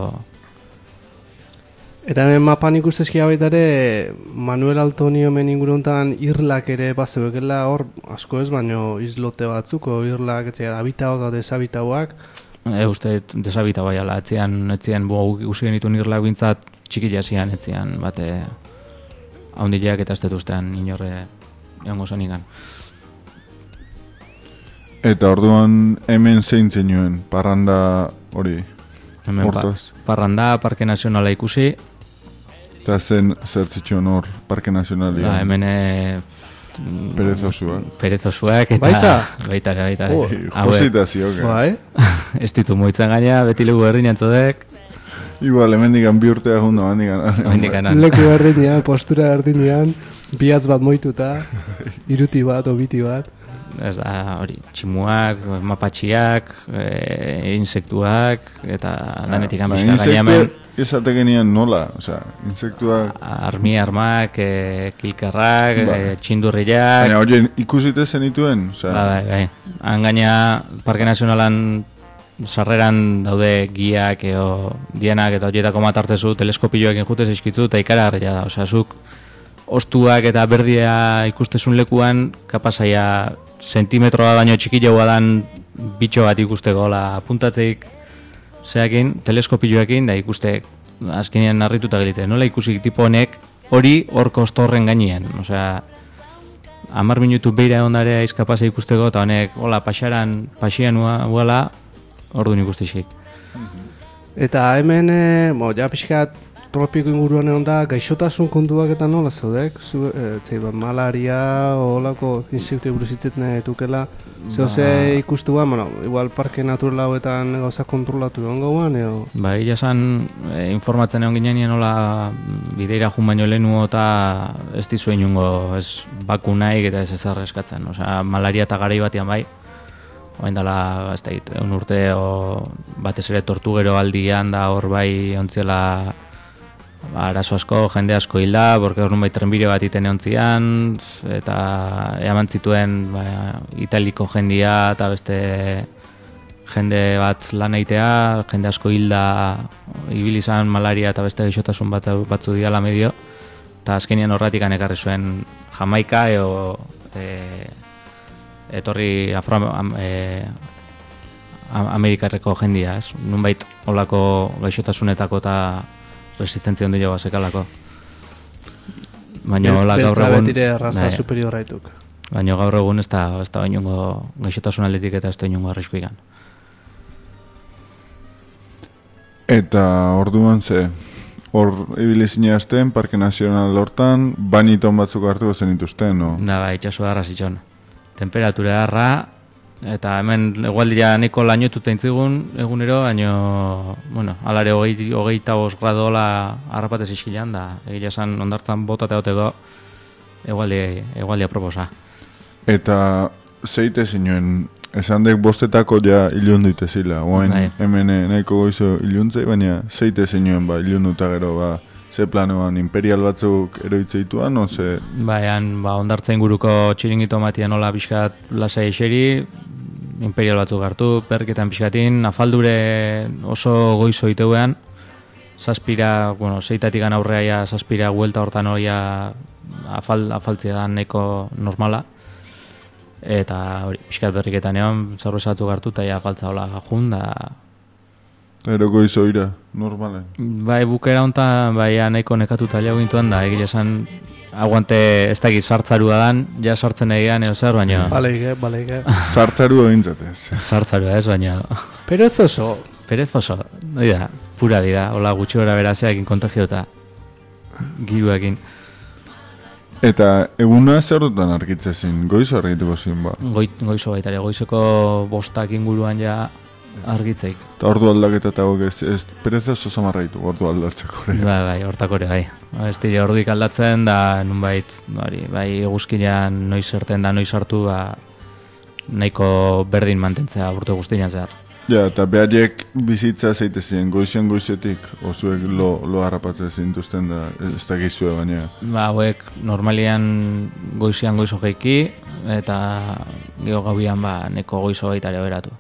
Eta hemen mapan ikustezkia baita ere Manuel Antonio hemen inguruntan irlak ere bazebekela hor asko ez, baino islote batzuk, o irlak etzea habitauak o deshabitauak. E, uste desabita bai ala, etzian, etzian bu ikusi genituen irlak bintzat txikila zian, etzian bate haundileak eta ez detuztean inorre egongo zenigan. Eta orduan hemen zein zenuen, parranda hori, Hemen pa, hortaz. Parranda, Parke Nazionala ikusi, Eta zen zertzitxon hor, Parke Nazionalian. da, hemen e, Perezosuak. perezosuak eta... Baita? Baita, ere, baita. Jo, ere. Hauek, Josita zioke. Bai? ez ditu moitzen gaina, beti legu berdin antzodek, Igual, hemendikan bi urtea jundu, hemendikan. oindikanan. Leku berdinean, postura berdinean, bihatz bat moituta, iruti bat, obiti bat. Ez da, hori, tximuak, mapatxiak, e, insektuak, eta danetik Ba, anbizka gaina hemen, insektu esate genian nola, osea, insektuak... armi armak, e, kilkerrak, Ba. e, txindurriak, Baina, oie, ikusite zenituen, osea... ba, bai, bai. Han gaina, Parke Nazionalan sarreran daude giak, eo, dienak, eta horietako matartzezu, teleskopioekin jutez izkitu, eta ikaragarria da, osea, zuk, ostuak eta berdia ikustezun lekuan, kapasaia sentimetroa baino txikilegoa dan bitxo bat ikusteko, la puntatzeik zeakin, teleskopioekin, da ikuste azkenean narrituta gelite. Nola ikusi tipo honek hori hor kostorren gainean, osea, hamar minutu beira ondarea izkapasa ikusteko, eta honek, hola, pasaran, pasian uala, orduan ikustixik. Eta hemen, e, bo, ja pixkat tropiko inguruan egon da, gaixotasun kontuak eta nola zaudek? Zu, e, zei bat, malaria, olako insektu buruzitzetan etukela. Zeo ze ikustu bueno, igual parke natural hauetan gauza kontrolatu egon gauan, edo... Ba, illa esan, e, informatzen egon ginen nola bideira jun baino lehenu eta ez dizu inungo, ez bakunaik eta ez ezar eskatzen. Osea, malaria eta garai batean bai, oain dela, ez da, egun urte o, batez ere tortugero aldian da hor bai ontziela ba, arazo asko, jende asko hilda, borke hor nunbait trenbide bat iten eontzian, eta eman zituen ba, italiko jendia eta beste jende bat lan eitea, jende asko hilda ibili izan malaria eta beste gaixotasun bat, batzu diala medio, eta azkenian horratik ekarri zuen Jamaika eo e, etorri afro e, Amerikarreko jendia, ez? Nunbait olako gaixotasunetako eta resistentzia ondia basekalako. Baina hola gaur Beltza egun... betire raza bai, superiorraituk. baina gaur egun ez da, ez da inongo gaixotasun aldetik eta ez da inongo arrisku ikan. Eta orduan ze, hor ibili zineazten, Parke Nazional hortan, baniton batzuk hartuko zenituzten, no? Da, ba, itxasu darra zitxon. Temperatura darra, eta hemen egualdira nahiko lainotuta intzigun egunero, baina, bueno, alare hogei, hogeita bost gradola harrapatez iskilan, da, egia esan ondartzan bota eta goteko egualdi, egualdia proposa. Eta zeite zinuen, esan dek bostetako ja ilundu itezila, oain Bai. hemen nahiko goizo iluntzei, baina zeite zinuen ba ilunduta gero ba, ze planoan imperial batzuk eroitzeituan, o ze... Baian, ba, ondartza inguruko txiringito matian nola pixkat lasai eseri, imperial batzuk hartu, perketan pixkatin, afaldure oso goizo iteuean, zazpira, bueno, zeitatik gan aurrea ja, zazpira huelta hortan hoia afal, afaltzea da nahiko normala. Eta hori, pixkat berriketan egon, zerbezatu hartu, eta ja afaltza hola jun, da... Ero goizo ira, normalen. Bai, bukera honetan, bai, ja, nahiko nekatu talia gintuan, da, egia esan, aguante ez dakit sartzarua dan, ja sartzen egian edo zer, baina... Baleike, baleike. Sartzaru egintzatez. Sartzarua ez, baina... Perezoso. Perezoso, hori da, pura vida, hola gutxi gora berazeakin kontagiota, giruekin. Eta eguna zer dutan argitzezin, goizo argituko zin ba. Goi, goizo baita ere, goizeko bostak inguruan ja argitzeik. Eta ordu aldaketa eta hok ez, ez perezoso samarra ditu, ordu aldatzeko. Bai, bai, hortako ere, bai. Ez dira orduik aldatzen, da nunbait, bai, bai eguzkinean noiz erten da noiz hartu, ba, nahiko berdin mantentzea urte guztian zehar. Ja, eta behariek bizitza zeite ziren, goizian goizetik, osuek lo, lo harrapatzen zintuzten da, ez da gizue baina. Ba, hauek normalian goizian goizo jeiki, eta geho gauian ba, neko goizo baita ere beratu.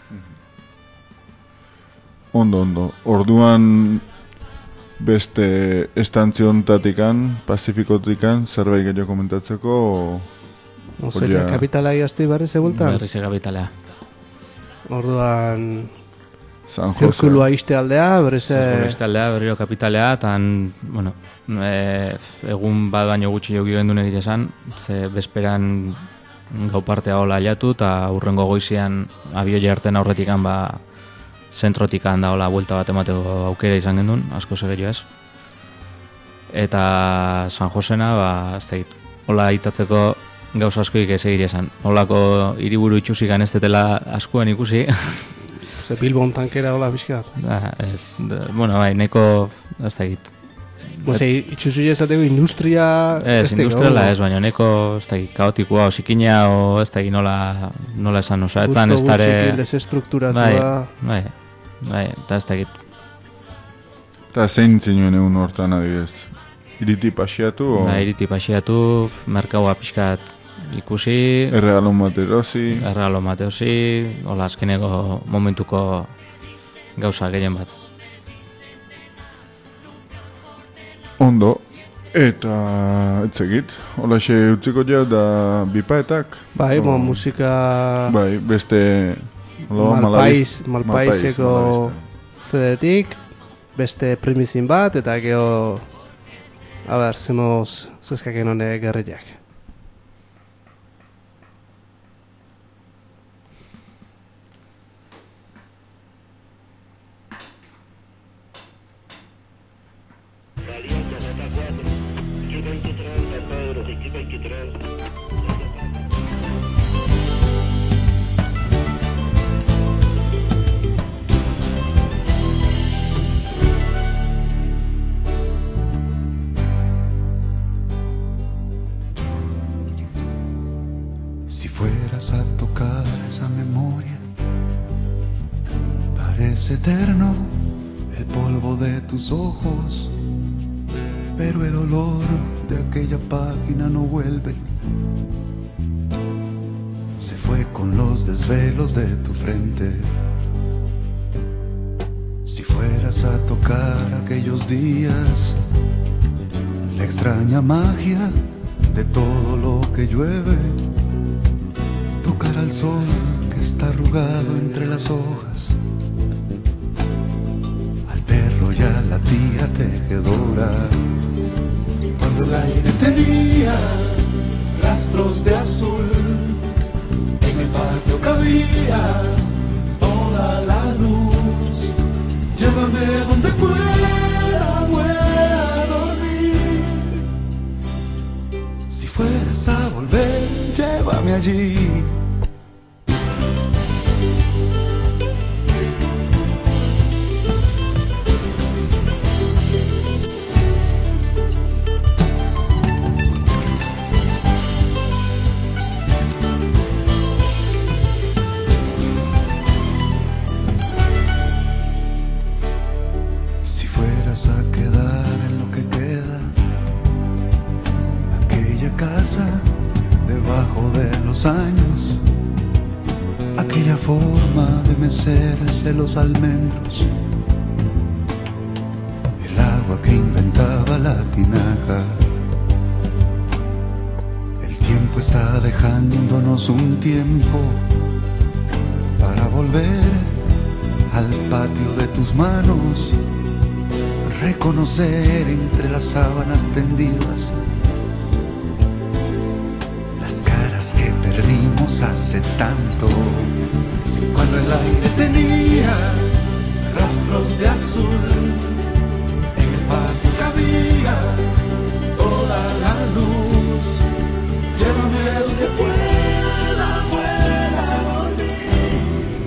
Ondo, ondo. Orduan beste estantziontatikan, Pasifikotikan, zerbait gehiago komentatzeko, o... Ozeka kapitala iazti barri segultan? Berrize kapitalea. Orduan... San Jose. Zirkulua iste aldea, berrize... Zirkulua iste aldea, berriro kapitalea, eta, bueno, e, egun bat baino gutxi jogi gendun egite esan, ze bezperan gau partea hola alatu, eta urrengo goizian abio jarten aurretikan ba, zentrotikan da hola buelta bat emateko aukera izan gendun, asko segerio ez. Eta San Josena, ba, ez da, hola itatzeko gauza askoik ez egire esan. Holako hiriburu itxusikan ez detela askoan ikusi. Ze Bilbon tankera hola bizkat. Da, ez, da, bueno, bai, neko, ez da egit. Ose, itxusi esateko industria... Ez, industriala ez, baina neko, ez da egit, kaotikoa, osikina, o ez da egit nola, nola esan, oza, ez zan ez dare... Gusto gutxikin desestrukturatua... Bai, bai, bai, eta ez da egit. Eta zein zinuen egun hortan adibidez? Iriti pasiatu? O... Ba, iriti pasiatu, merkaua pixkat ikusi... Erregalon bat erosi... Erregalon bat erosi, hola azkeneko momentuko gauza gehien bat. Ondo, eta etzegit, hola xe utziko ja da bipaetak? Bai, o... musika... Bai, beste... Malpaiz, Malpaizeko C D-tik, beste primizin bat, eta geho... A ber, zemoz zezkaken hone gerriak. Si fueras a tocar esa memoria, parece eterno el polvo de tus ojos, pero el olor de aquella página no vuelve. Se fue con los desvelos de tu frente. Si fueras a tocar aquellos días, la extraña magia de todo lo que llueve, tocar al sol que está arrugado entre las hojas, al perro y a la tía tejedora. Cuando el aire tenía rastros de azul, en el patio cabía toda la luz. Llévame donde pueda, pueda dormir. Si fueras a volver, llévame allí. años, aquella forma de mecerse los almendros, el agua que inventaba la tinaja. El tiempo está dejándonos un tiempo para volver al patio de tus manos, reconocer entre las sábanas tendidas las caras que perdimos hace tanto, cuando el aire tenía rastros de azul, en el patio cabía toda la luz. Llévame donde pueda, pueda dormir.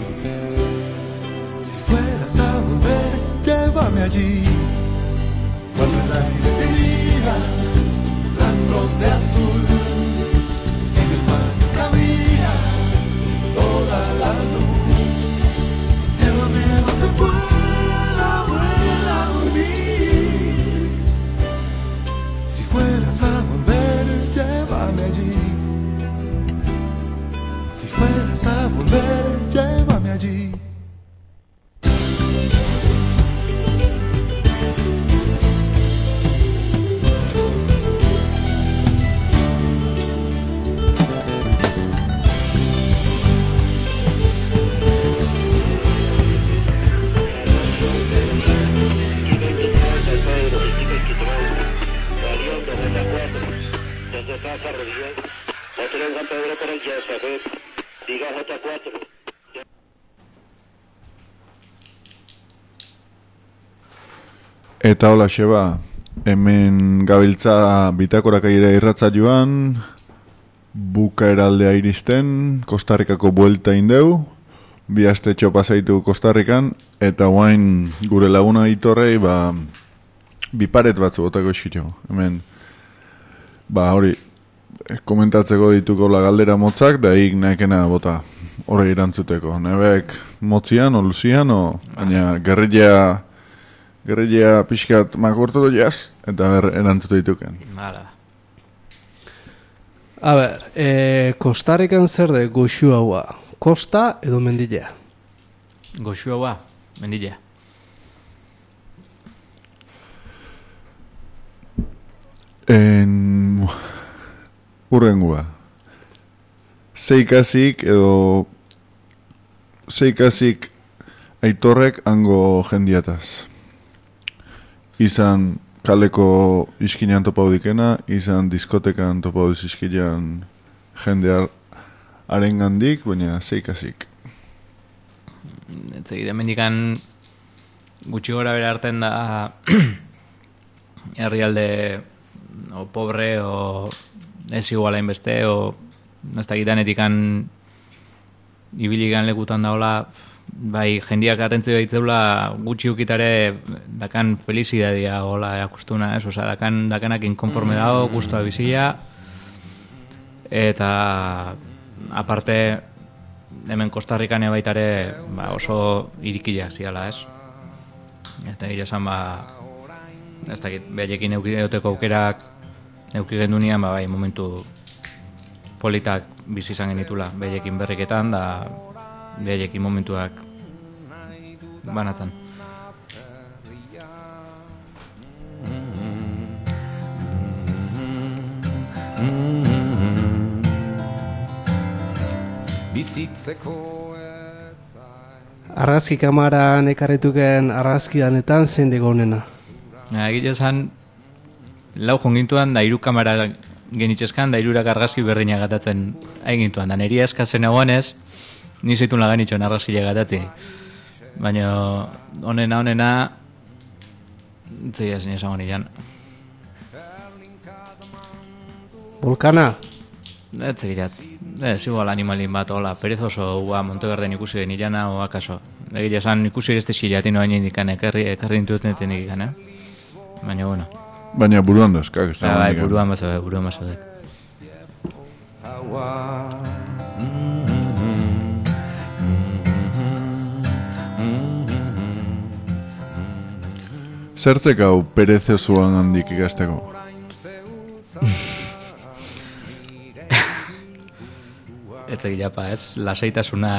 Si fueras a volver, llévame allí, cuando el aire tenía rastros de azul, en el patio cabía toda la luz. Llévame donde pueda, pueda dormir. Si fueras a volver, llévame allí. Si fueras a volver, llévame allí. Eta hola xeba, hemen gabiltza bitakorak aire irratza joan, bukaeraldea iristen, Kostarrikako buelta indeu, bi astetxo pasaitu Kostarrikan, eta guain gure laguna Itorrei, ba, bi paret batzu botako xito, hemen, ba, hori, komentatzeko dituko la galdera motzak, da hik nahikena bota, hori irantzuteko, nebek motzian, o luzian, o, baina gerrilea, gerrilea pixkat makurtu du jaz, eta ber, erantzutu dituken. Hala. A ber, e, Kostarrikan zer de goxu haua? Kosta edo mendilea? Goxu haua, mendilea. En... Urrengua. Zeikasik edo... Zeikasik Aitorrek hango jendiataz. Izan kaleko iskinean topau dikena, izan diskotekan topau iskinean jende arengandik, baina zeikasik. Etzegit, hemendikan gutxi gora bera hartzen da herrialde o pobre o ez igualain beste o ez da gitanetikan ibiligan lekutan daola, bai jendiak atentzio daitzeula gutxi ukitare dakan felizidadia hola akustuna, ez, oza, dakan, dakanakin konforme dago, gustua bizia, eta aparte hemen Kostarrikane baitare ba, oso irikileak ziala, ez? Eta egia esan, ba, ez dakit, behaiekin eukidoteko aukerak euki gendunean, ba, bai, momentu politak bizi izan genitula, behaiekin berriketan, da behaiekin momentuak banatzen. Argazki kamaran ekarrituken argazkidanetan zein dego honena? Egile esan, lau jongintuan da hiru kamara genitxezkan, da hirurak argazki berdina gatatzen egintuan. Da niri eskazen egonez, ni zeitun lagan itxoen argazki gatatzi. Baina honena, honena, zeia zen esan honi jan. Volkana? Ez zegirat. Ez, igual animalin bat, hola, perezoso, ua, Monteverden ikusi den irana, o akaso. Egile esan ikusi este xilatin oain indikan, ekarri, ekarri intuten indikan, eh? Baina, bueno. Baina buruan dozkak, ez da. Bai, buruan bazadek, buruan bazadek. Zertzek hau perezosuan handik ikasteko? etzek japa, ez? Lasaitasuna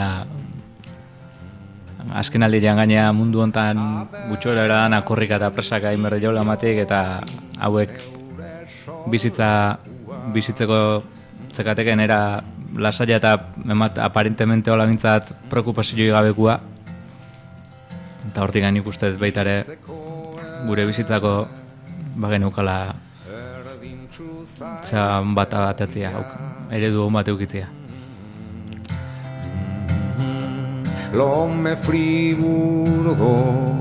azken aldirean gainea mundu hontan gutxora eran akorrika eta presaka inberre jola matik eta hauek bizitza bizitzeko zekateken era lasaia eta emat, aparentemente hola bintzat preocupazioi gabekua eta hortik gain ikustez baitare gure bizitzako bagen eukala zera bat batetzia eredu hon bat eukitzia. L'homme Friburgo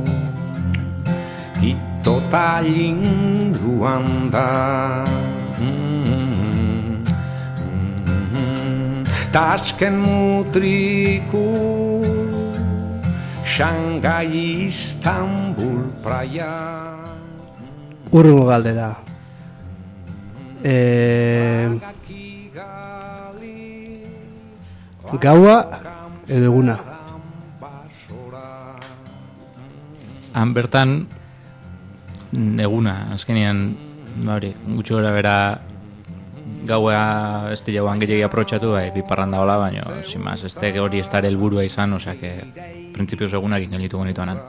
chi totagli in Ruanda mm-hmm. Mm-hmm. Tashkent Mutriku Shanghai Istanbul Praia. Urrungo galdera. E... Gaua edo eguna? Han bertan eguna, azkenean hori, gutxi gora bera gaua ez di jauan gehiagi aprotxatu, bai, biparran daola, baina simaz, ez teke hori ez dara helburua izan, osea, que printzipioz egunakin gelitu genitu anan.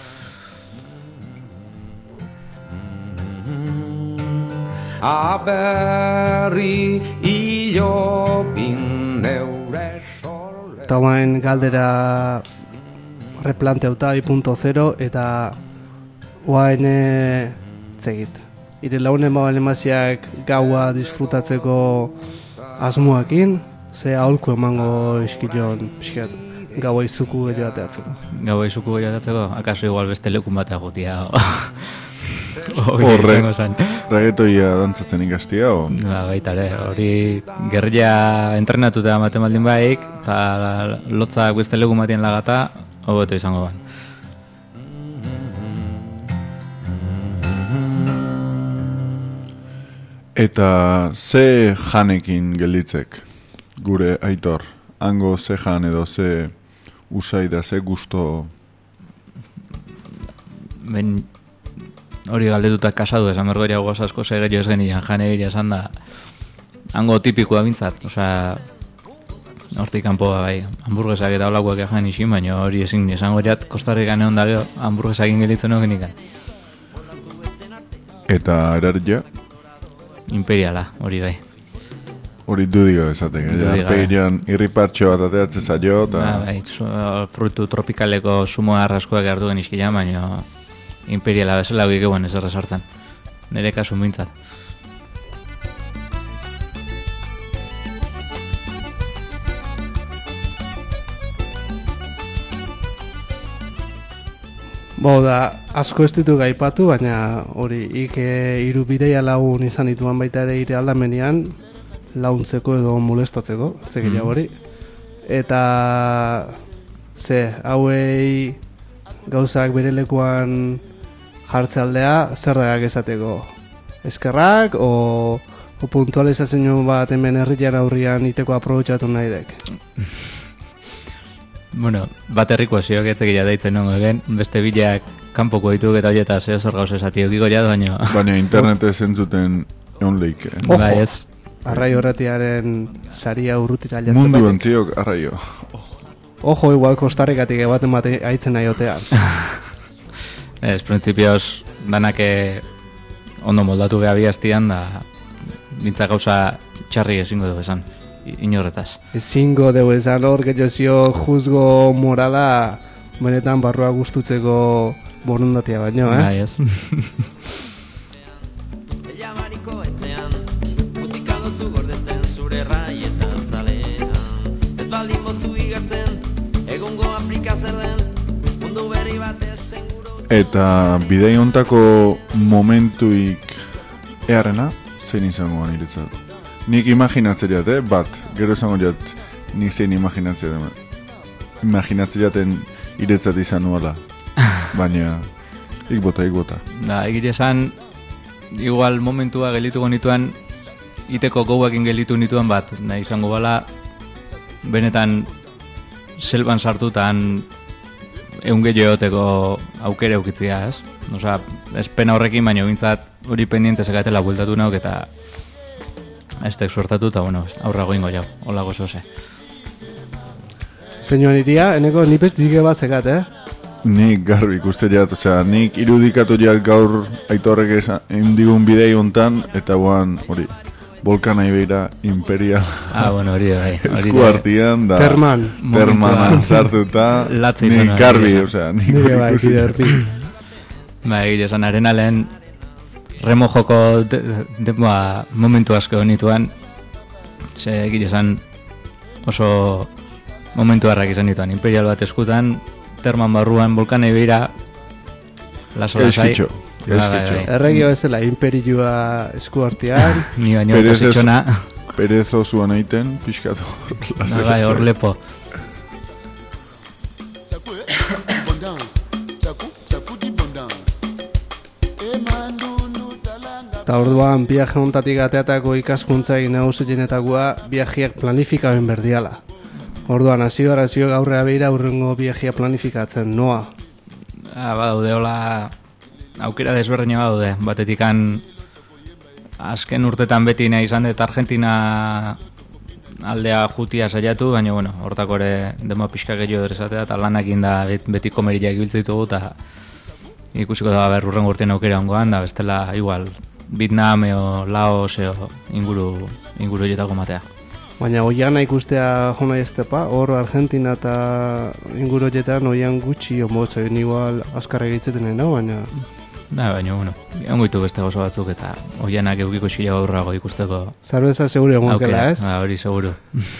Aberri ilopin neure sole. Eta guain galdera replanteauta bi punto zero eta guain e, zegit. Ire launen bauen emaziak gaua disfrutatzeko asmoakin, ze aholku emango iskilion pixkat gaua izuku gehiago ateatzeko. Gaua izuku gehiago ateatzeko? Akaso igual beste lekun bat agotia. Horre, regetoia dantzatzen ikastia, o? Ba, baita ere, hori gerria entrenatuta ematen baldin baik, eta lotzak beste leku matien lagata, hobeto izango ban. Eta ze janekin gelditzek, gure Aitor? Hango ze jan edo ze usaida, ze gusto? Ben... Hori galdetuta kasadu esan bergoia goz asko segerio ez genian jane egia esan da hango tipikoa bintzat, osea hortik kanpoa bai, hamburguesak eta holakoak egan isin, baina hori ezin esango eriat Kostarrikan egon da gero hamburguesakin gelitzen hori genikan. Eta erarria? Imperiala, hori bai. Hori dudio esatek, arpeirean irripartxo bat ateatzen zaio, eta... Ba, bai, frutu tropikaleko sumo arraskoak hartu genizkilan, baina... Imperiala bezala hori egeuen ez errezartzen. Nire kasun bintzat. Bo, da, asko ez ditu gaipatu, baina hori ik hiru bideia lagun izan dituan baita ere ire aldamenean launtzeko edo molestatzeko, zekila hori. Eta ze, hauei gauzak bere lekuan jartzealdea, zer dagak esateko? Eskerrak, o, o puntualizazio bat hemen herrian aurrian iteko aprobetxatu nahi dek? Bueno, bat herriko ziok etzekila deitzen nongo egen, beste bileak kanpoko dituk eta horieta zeo zer gauz esatio giko jadu, baina... Baina internetez entzuten egon leik. Ojo, bai ez. Arraio horretiaren saria urrutira aldatzen mundu entziok arraio. Ojo, igual Kostarrikatik ebaten bat aitzen nahi otean. Ez, printzipioz, danak ondo moldatu geha bihaztian, da bintza gauza txarri ezingo dugu esan, inorretaz. Ezingo dugu esan hor, gehiozio juzgo morala benetan barrua gustutzeko borondatia baino, eh? Bai, ez. Elabariko etzean, musika dozu gordetzen zure raietan zalean. Ez baldin bozu igartzen, egongo Afrika zer den, mundu berri bat ezten guro. Eta bidei hontako momentuik earrena, zein izango niretzat. Nik imaginatzeriat, eh? Bat, gero izango jat, nik zein imaginatzeriat. Imaginatzeriaten iretzat izan nuela. Baina, ikbota, ikbota. Da, egite esan, igual momentua gelituko nituen, iteko gauakin gelitu nituen bat, nahi izango bala, benetan selban sartutan egun gehiagoteko aukere eukitzia, ez? Osa, ez pena horrekin, baina bintzat hori pendiente sekatela bueltatu nauk eta ez tek suertatu eta, bueno, aurrago ingo jau, hola gozo ze. Zeinoan iria, eneko nipez dige bat zekat, eh? Nik garbi ikuste jat, osea, nik irudikatu jat gaur Aitorrek egin digun bidei hontan, eta guan, hori, Volkana Ibeira Imperial. Ah, bueno, hori bai. Esku artian, da... Terman. Termanan sartuta, nik garbi, osea, nik Nire bai, ikusi. biderpi. Ba, egia esan, arena lehen remo joko de, de, ba, momentu asko nituan, ze egia esan oso momentu harrak izan nituan, Imperial bat eskutan, Terman barruan, Volkana Ibeira, laso lasai. Eskitxo, eskitxo. Erregio ezela, imperioa esku artean. Ni baino Perez ez- positxona, Perezo zuan egiten, pixkatu. bai, hor lepo. Eta orduan, viaje hontatik ateatako ikaskuntza egin nagusienetakoa viajeak planifikaben berdiala. Orduan, hasi gara zio gaurrea behira aurrengo viajea planifikatzen, noa. Ah, badaude, hola, aukera desberdina badaude, batetikan azken urtetan beti nahi izan dut Argentina aldea jutia saiatu, baina, bueno, hortako ere demo pixka gehiago esatea, eta lanak da beti komeriak ibiltzen ditugu, eta ikusiko da ber urrengo urtean aukera ongoan, da bestela igual Vietnam eo Laos eo inguru inguru horietako matea. Baina oiana ikustea jona estepa, hor Argentina eta inguru horietan oian gutxi omotza, igual azkarra egitzeten nahi, baina... Da, baina, bueno, ongoitu beste oso batzuk eta oianak eukiko xila aurrago ikusteko Zerbeza segure egonkela, ez? Ba, hori seguru.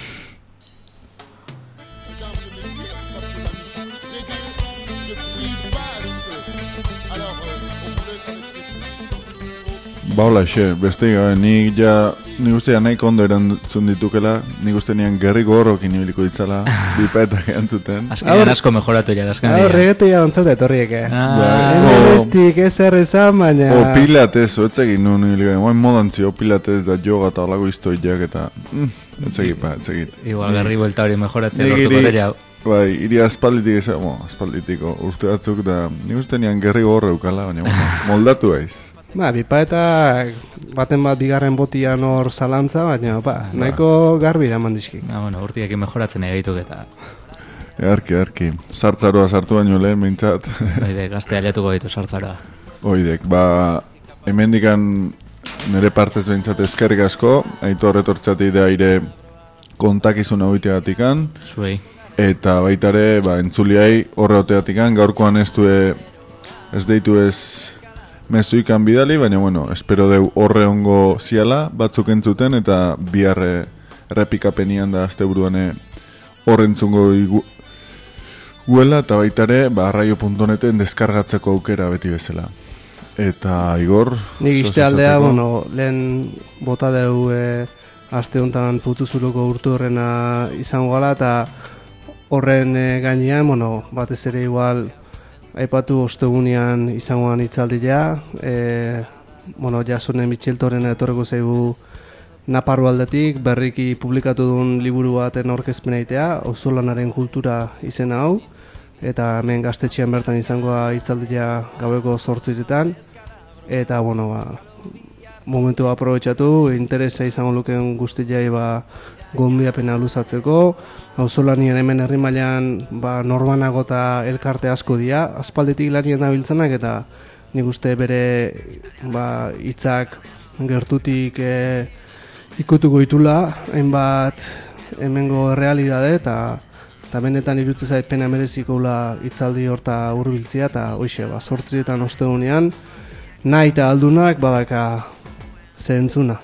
Ba, hola, xe, beste gabe, nik ja, nik uste ja nahiko ondo erantzun ditukela, nik uste nian gerriko horrokin ibiliko ditzala, bipaetak erantzuten. Azkenean asko mejoratu ja, Hau, azkenean. regete ja ontzat etorriek, eh? Ah, Hemen estik ez errezan, baina... O pilatez, otzegin nuen ibiliko, guain modantzi, o pilatez da yoga eta olago iztoiak eta... Mm, etzegit, pa, etzegit. igual garri buelta hori mejoratzen Nik lortuko iri- dira. Bai, iri aspalditik ez, bueno, aspalditiko urte batzuk da, nik uste nian gerriko horre eukala, baina, bueno, moldatu aiz. Ba, bipaetak baten bat bigarren botian hor zalantza, baina, ba, nahiko garbi eraman dizkik. Ah, bueno, urtiak mejoratzen egaituk eta Earki, earki, sartzaroa sartu baino lehen, behintzat. baide, gazte aliatuko ditu sartzaroa. Oidek, ba, hemendikan nire partez behintzat eskerrik asko, Aitor etortzatik da aire kontakizun hauiteatikan, Zuei. eta baitare, ba, entzuliai horre oteatikan, gaurkoan ez du ez deitu ez mezuikan bidali, baina, bueno, espero deu horre ongo ziala, batzuk entzuten, eta biharre errepikapenian da asteburuane horrentzungo igu, guela, eta baitare, ba, arraio puntu neten deskargatzeko aukera beti bezala. Eta Igor... Nik zoaz iste aldea, esateko? bueno, lehen bota deu e, aste honetan putzuzuruko urtu horrena izango gala, eta horren e, gainean, bueno, batez ere igual aipatu ostegunean izangoan hitzaldia, e, bueno, jasonen bitxeltorena etorreko zaigu Naparro aldetik, berriki publikatu duen liburu baten aurkezpena egitea, auzolanaren kultura izena hau, eta hemen gaztetxean bertan izangoa hitzaldia gaueko zortzitetan, eta, bueno, ba, momentu aprobetxatu, interesa izango lukeen guztiai ba, gonbidapena luzatzeko, auzolanien hemen herri mailan ba, norbanago eta elkarte asko dira, aspalditik lanien nabiltzenak, eta nik uste bere ba, hitzak gertutik e, ikutuko ditula, hainbat hemengo errealidade, eta eta benetan irutze zait pena merezikola hitzaldi horta hurbiltzea, eta hoixe, ba, zortzietan ostegunean, nahi eta aldunak badaka zentzuna.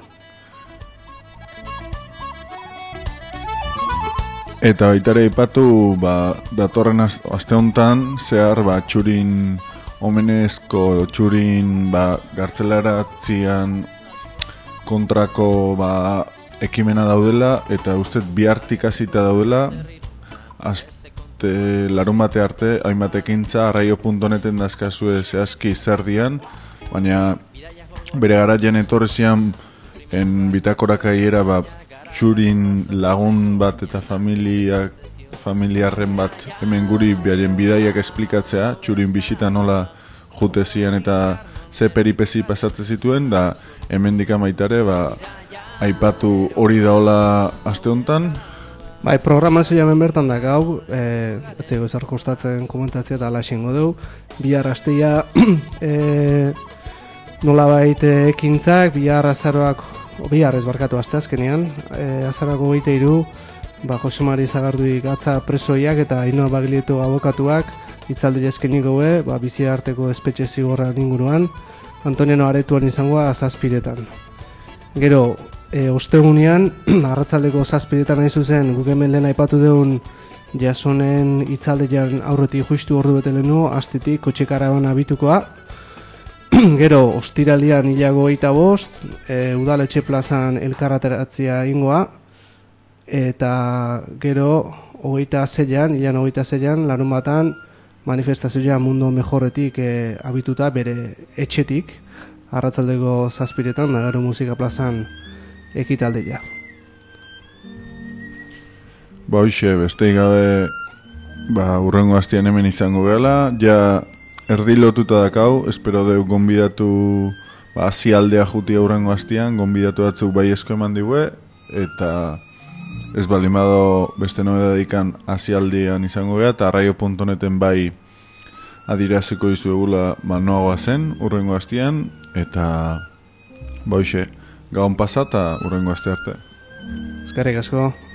Eta baitare ipatu, ba, datorren az- aste honetan, zehar, ba, txurin omenezko, txurin, ba, gartzelaratzian kontrako, ba, ekimena daudela, eta ustez bihartik hasita daudela, aste larun bate arte, hainbat ekintza, arraio puntu neten dazkazue zehazki zer dian, baina bere garaian etorri zian en bitakorakaiera, ba, txurin lagun bat eta familiak, familiarren bat hemen guri biaren bidaiak esplikatzea, txurin bisita nola jute zian eta ze peripezi pasatze zituen, da hemen dikamaitare, ba, aipatu hori daola aste honetan, Bai, programazioa hemen bertan da gau, e, ez zego ezer kostatzen komentatzea eta ala esingo dugu. Bihar astea e, nolabait ekintzak, bihar azaroak, bihar ez barkatu asteazkenean, e, azaroako hogeita hiru, ba, Jose Mari Zagarduik atza presoiak eta Ainhoa Bagilieto abokatuak hitzaldi eskenik gaue, ba, bizi arteko espetxe zigorran inguruan, Antoniano Aretuan izangoa zazpiretan. Gero, e, ostegunean, arratsaldeko zazpiretan nahi zuzen, guk hemen lehen aipatu deun Jasonen hitzaldian aurretik justu ordu bete lehenu, astetik kotxe karaban abitukoa. Gero, ostiralian hilago hogeita bost, e, udaletxe plazan elkarrateratzea ingoa, eta gero, hogeita zeian, hilan hogeita zeian, larun batan, manifestazioa Mundo Mejorretik e, abituta bere etxetik, arratsaldeko zazpiretan, da gero musika plazan ekitaldia. Ba, hoxe, besteik gabe, ba, urrengo hastian hemen izango gela, ja erdi lotuta dakau, espero deu gonbidatu, ba, azialdea jutia urrengo hastian, gonbidatu batzuk bai esko eman digue, eta ez baldin bado beste nobedadikan azialdian izango gea, eta arraio puntu neten bai adiraziko izuegula ba, noagoa zen urrengo hastian, eta ba, hoxe, gaon pasa eta urrengo haste arte. Eskerrik asko.